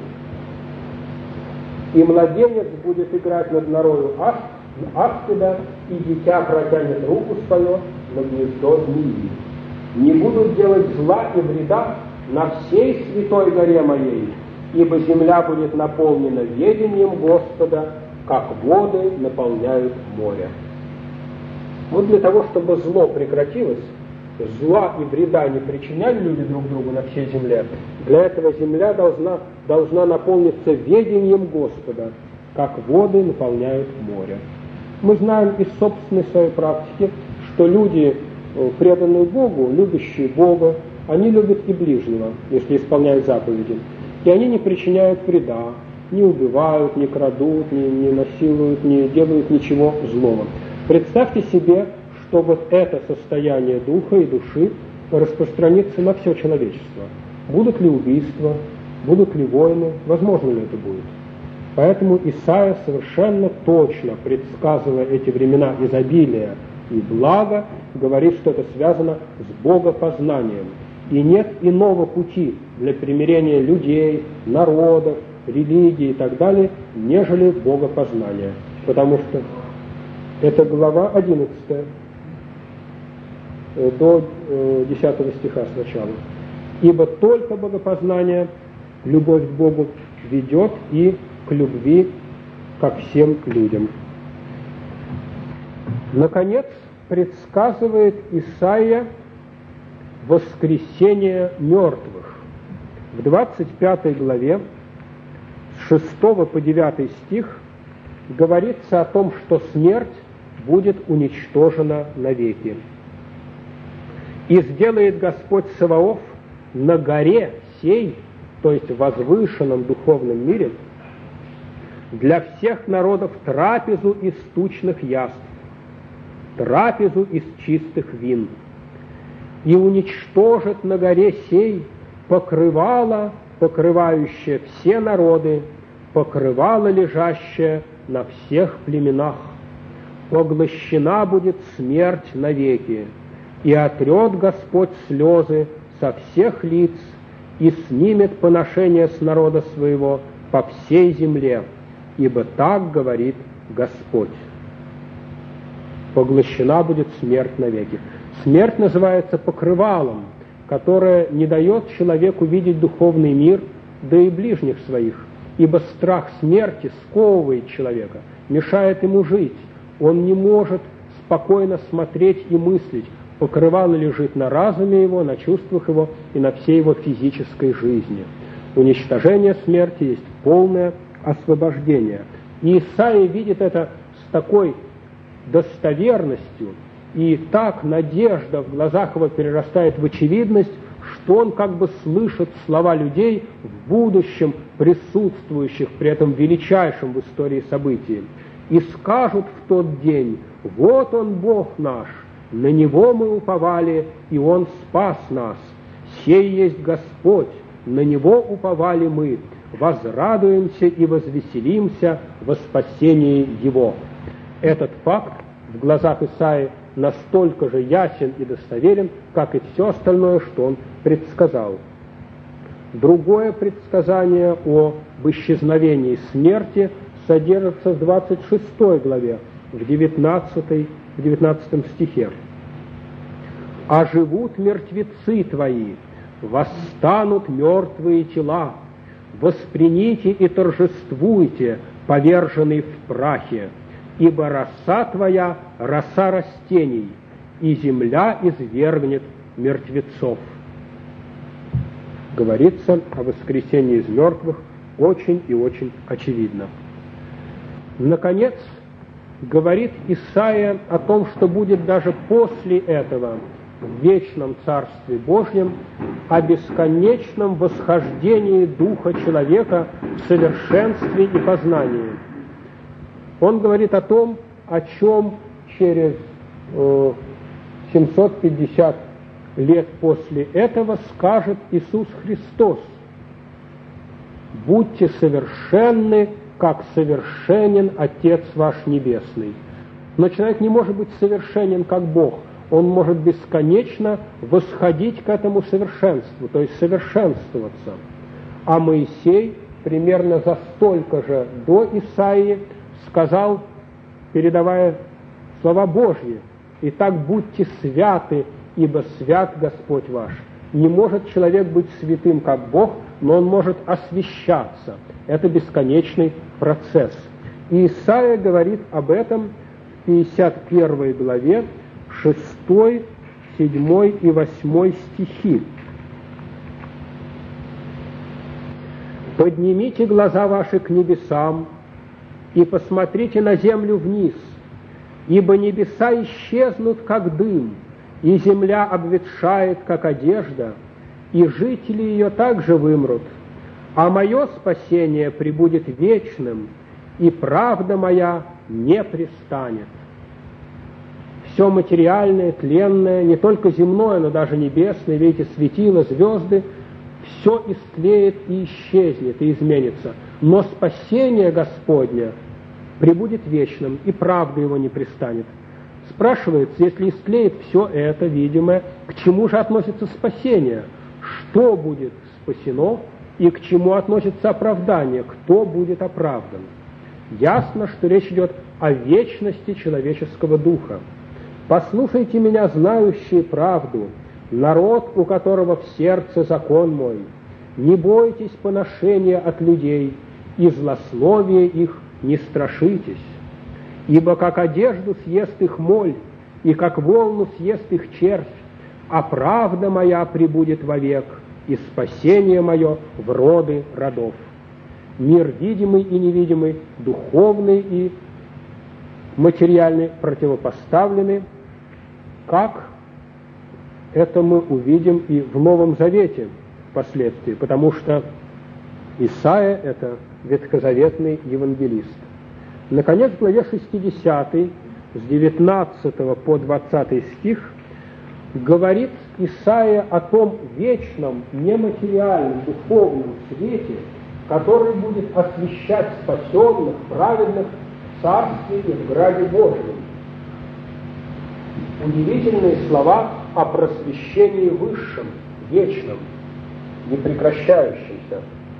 И младенец будет играть над норою аспида, и дитя протянет руку свою на гнездо змеи. Не будут делать зла и вреда на всей святой горе моей, ибо земля будет наполнена ведением Господа, как воды наполняют море». Вот для того, чтобы зло прекратилось, зла и вреда не причиняли люди друг другу на всей земле, для этого земля должна, должна наполниться ведением Господа, как воды наполняют море. Мы знаем из собственной своей практики, что люди, преданные Богу, любящие Бога, они любят и ближнего, если исполняют заповеди. И они не причиняют вреда, не убивают, не крадут, не, не насилуют, не делают ничего злого. Представьте себе, что вот это состояние духа и души распространится на все человечество. Будут ли убийства, будут ли войны, возможно ли это будет? Поэтому Исаия совершенно точно, предсказывая эти времена изобилия и блага, говорит, что это связано с богопознанием. И нет иного пути для примирения людей, народов, религий и так далее, нежели богопознание. Потому что это глава одиннадцатая, до десятого стиха сначала. «Ибо только богопознание, любовь к Богу, ведет и к любви ко всем людям». Наконец, предсказывает Исаия воскресение мертвых. В двадцать пятой главе, с шестого по девятый стих, говорится о том, что смерть будет уничтожена навеки. «И сделает Господь Саваоф на горе сей», то есть в возвышенном духовном мире, «для всех народов трапезу из тучных яств, трапезу из чистых вин, и уничтожит на горе сей покрывало, покрывающее все народы, покрывало, лежащее на всех племенах. Поглощена будет смерть навеки, и отрет Господь слезы со всех лиц, и снимет поношение с народа своего по всей земле, ибо так говорит Господь». Поглощена будет смерть навеки. Смерть называется покрывалом, которое не дает человеку видеть духовный мир, да и ближних своих, ибо страх смерти сковывает человека, мешает ему жить. Он не может спокойно смотреть и мыслить. Покрывало лежит на разуме его, на чувствах его и на всей его физической жизни. Уничтожение смерти есть полное освобождение. И Исаия видит это с такой достоверностью, и так надежда в глазах его перерастает в очевидность, что он как бы слышит слова людей в будущем, присутствующих при этом величайшем в истории событии. «И скажут в тот день: вот он, Бог наш, на Него мы уповали, и Он спас нас. Сей есть Господь, на Него уповали мы. возрадуемся и возвеселимся во спасении Его». Этот факт в глазах Исаии настолько же ясен и достоверен, как и все остальное, что он предсказал. Другое предсказание об исчезновении смерти содержится в двадцать шестой главе, в девятнадцатом стихе. «Оживут мертвецы твои, восстанут мертвые тела, восприните и торжествуйте, поверженный в прахе, ибо роса твоя – роса растений, и земля извергнет мертвецов». Говорится о воскресении из мертвых очень и очень очевидно. Наконец, говорит Исаия о том, что будет даже после этого в вечном Царстве Божьем, о бесконечном восхождении духа человека в совершенстве и познании. Он говорит о том, о чем через э, семьсот пятьдесят лет после этого скажет Иисус Христос: «Будьте совершенны, как совершенен Отец ваш Небесный». Но человек не может быть совершенен, как Бог. Он может бесконечно восходить к этому совершенству, то есть совершенствоваться. А Моисей примерно за столько же до Исаии сказал, передавая слова Божьи: «Итак, будьте святы, ибо свят Господь ваш». Не может человек быть святым, как Бог, но он может освящаться. Это бесконечный процесс. И Исаия говорит об этом в пятьдесят первой главе, шестой, седьмой и восьмой стихи. «Поднимите глаза ваши к небесам и посмотрите на землю вниз, ибо небеса исчезнут, как дым, и земля обветшает, как одежда, и жители ее также вымрут, а мое спасение пребудет вечным, и правда моя не престанет». Все материальное, тленное, не только земное, но даже небесное, видите, светила, звезды, все истлеет и исчезнет, и изменится. Но спасение Господне пребудет вечным, и правда его не престанет. Спрашивается, если истлеет все это видимое, к чему же относится спасение? Что будет спасено и к чему относится оправдание? Кто будет оправдан? Ясно, что речь идет о вечности человеческого духа. «Послушайте меня, знающие правду, народ, у которого в сердце закон мой. Не бойтесь поношения от людей, и злословия их не страшитесь. Ибо как одежду съест их моль, и как волну съест их червь, а правда моя пребудет вовек, и спасение мое в роды родов». Мир видимый и невидимый, духовный и материальный противопоставлены, как это мы увидим и в Новом Завете впоследствии, потому что Исаия – это ветхозаветный евангелист. Наконец, в главе шестидесятой, с девятнадцатого по двадцатый стих, говорит Исаия о том вечном, нематериальном, духовном свете, который будет освещать спасенных, праведных в Царстве и в Граде Божьем. Удивительные слова о просвещении высшем, вечном, непрекращающемся.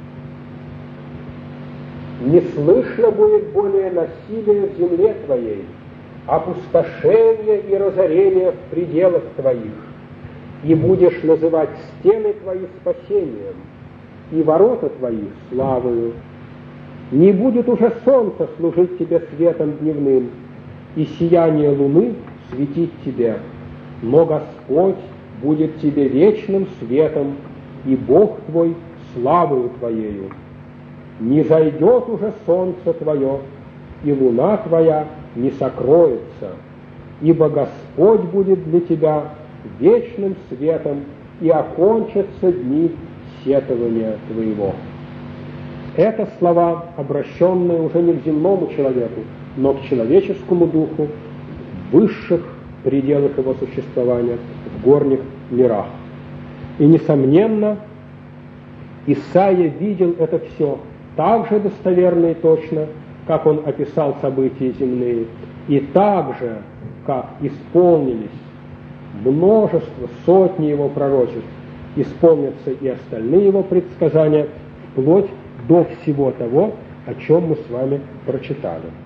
«Не слышно будет более насилия в земле твоей, опустошения и разорения в пределах твоих, и будешь называть стены твои спасением, и ворота твои славою. Не будет уже солнца служить тебе светом дневным, и сияние луны светить тебе, но Господь будет тебе вечным светом, и Бог твой славою твоею. Не зайдет уже солнце твое, и луна твоя не сокроется, ибо Господь будет для тебя вечным светом, и окончатся дни сетования твоего». Это слова, обращенные уже не к земному человеку, но к человеческому духу в высших пределах его существования, в горних мирах. И, несомненно, Исаия видел это все так же достоверно и точно, как он описал события земные, и так же, как исполнились множество, сотни его пророчеств, исполнятся и остальные его предсказания, вплоть до всего того, о чем мы с вами прочитали.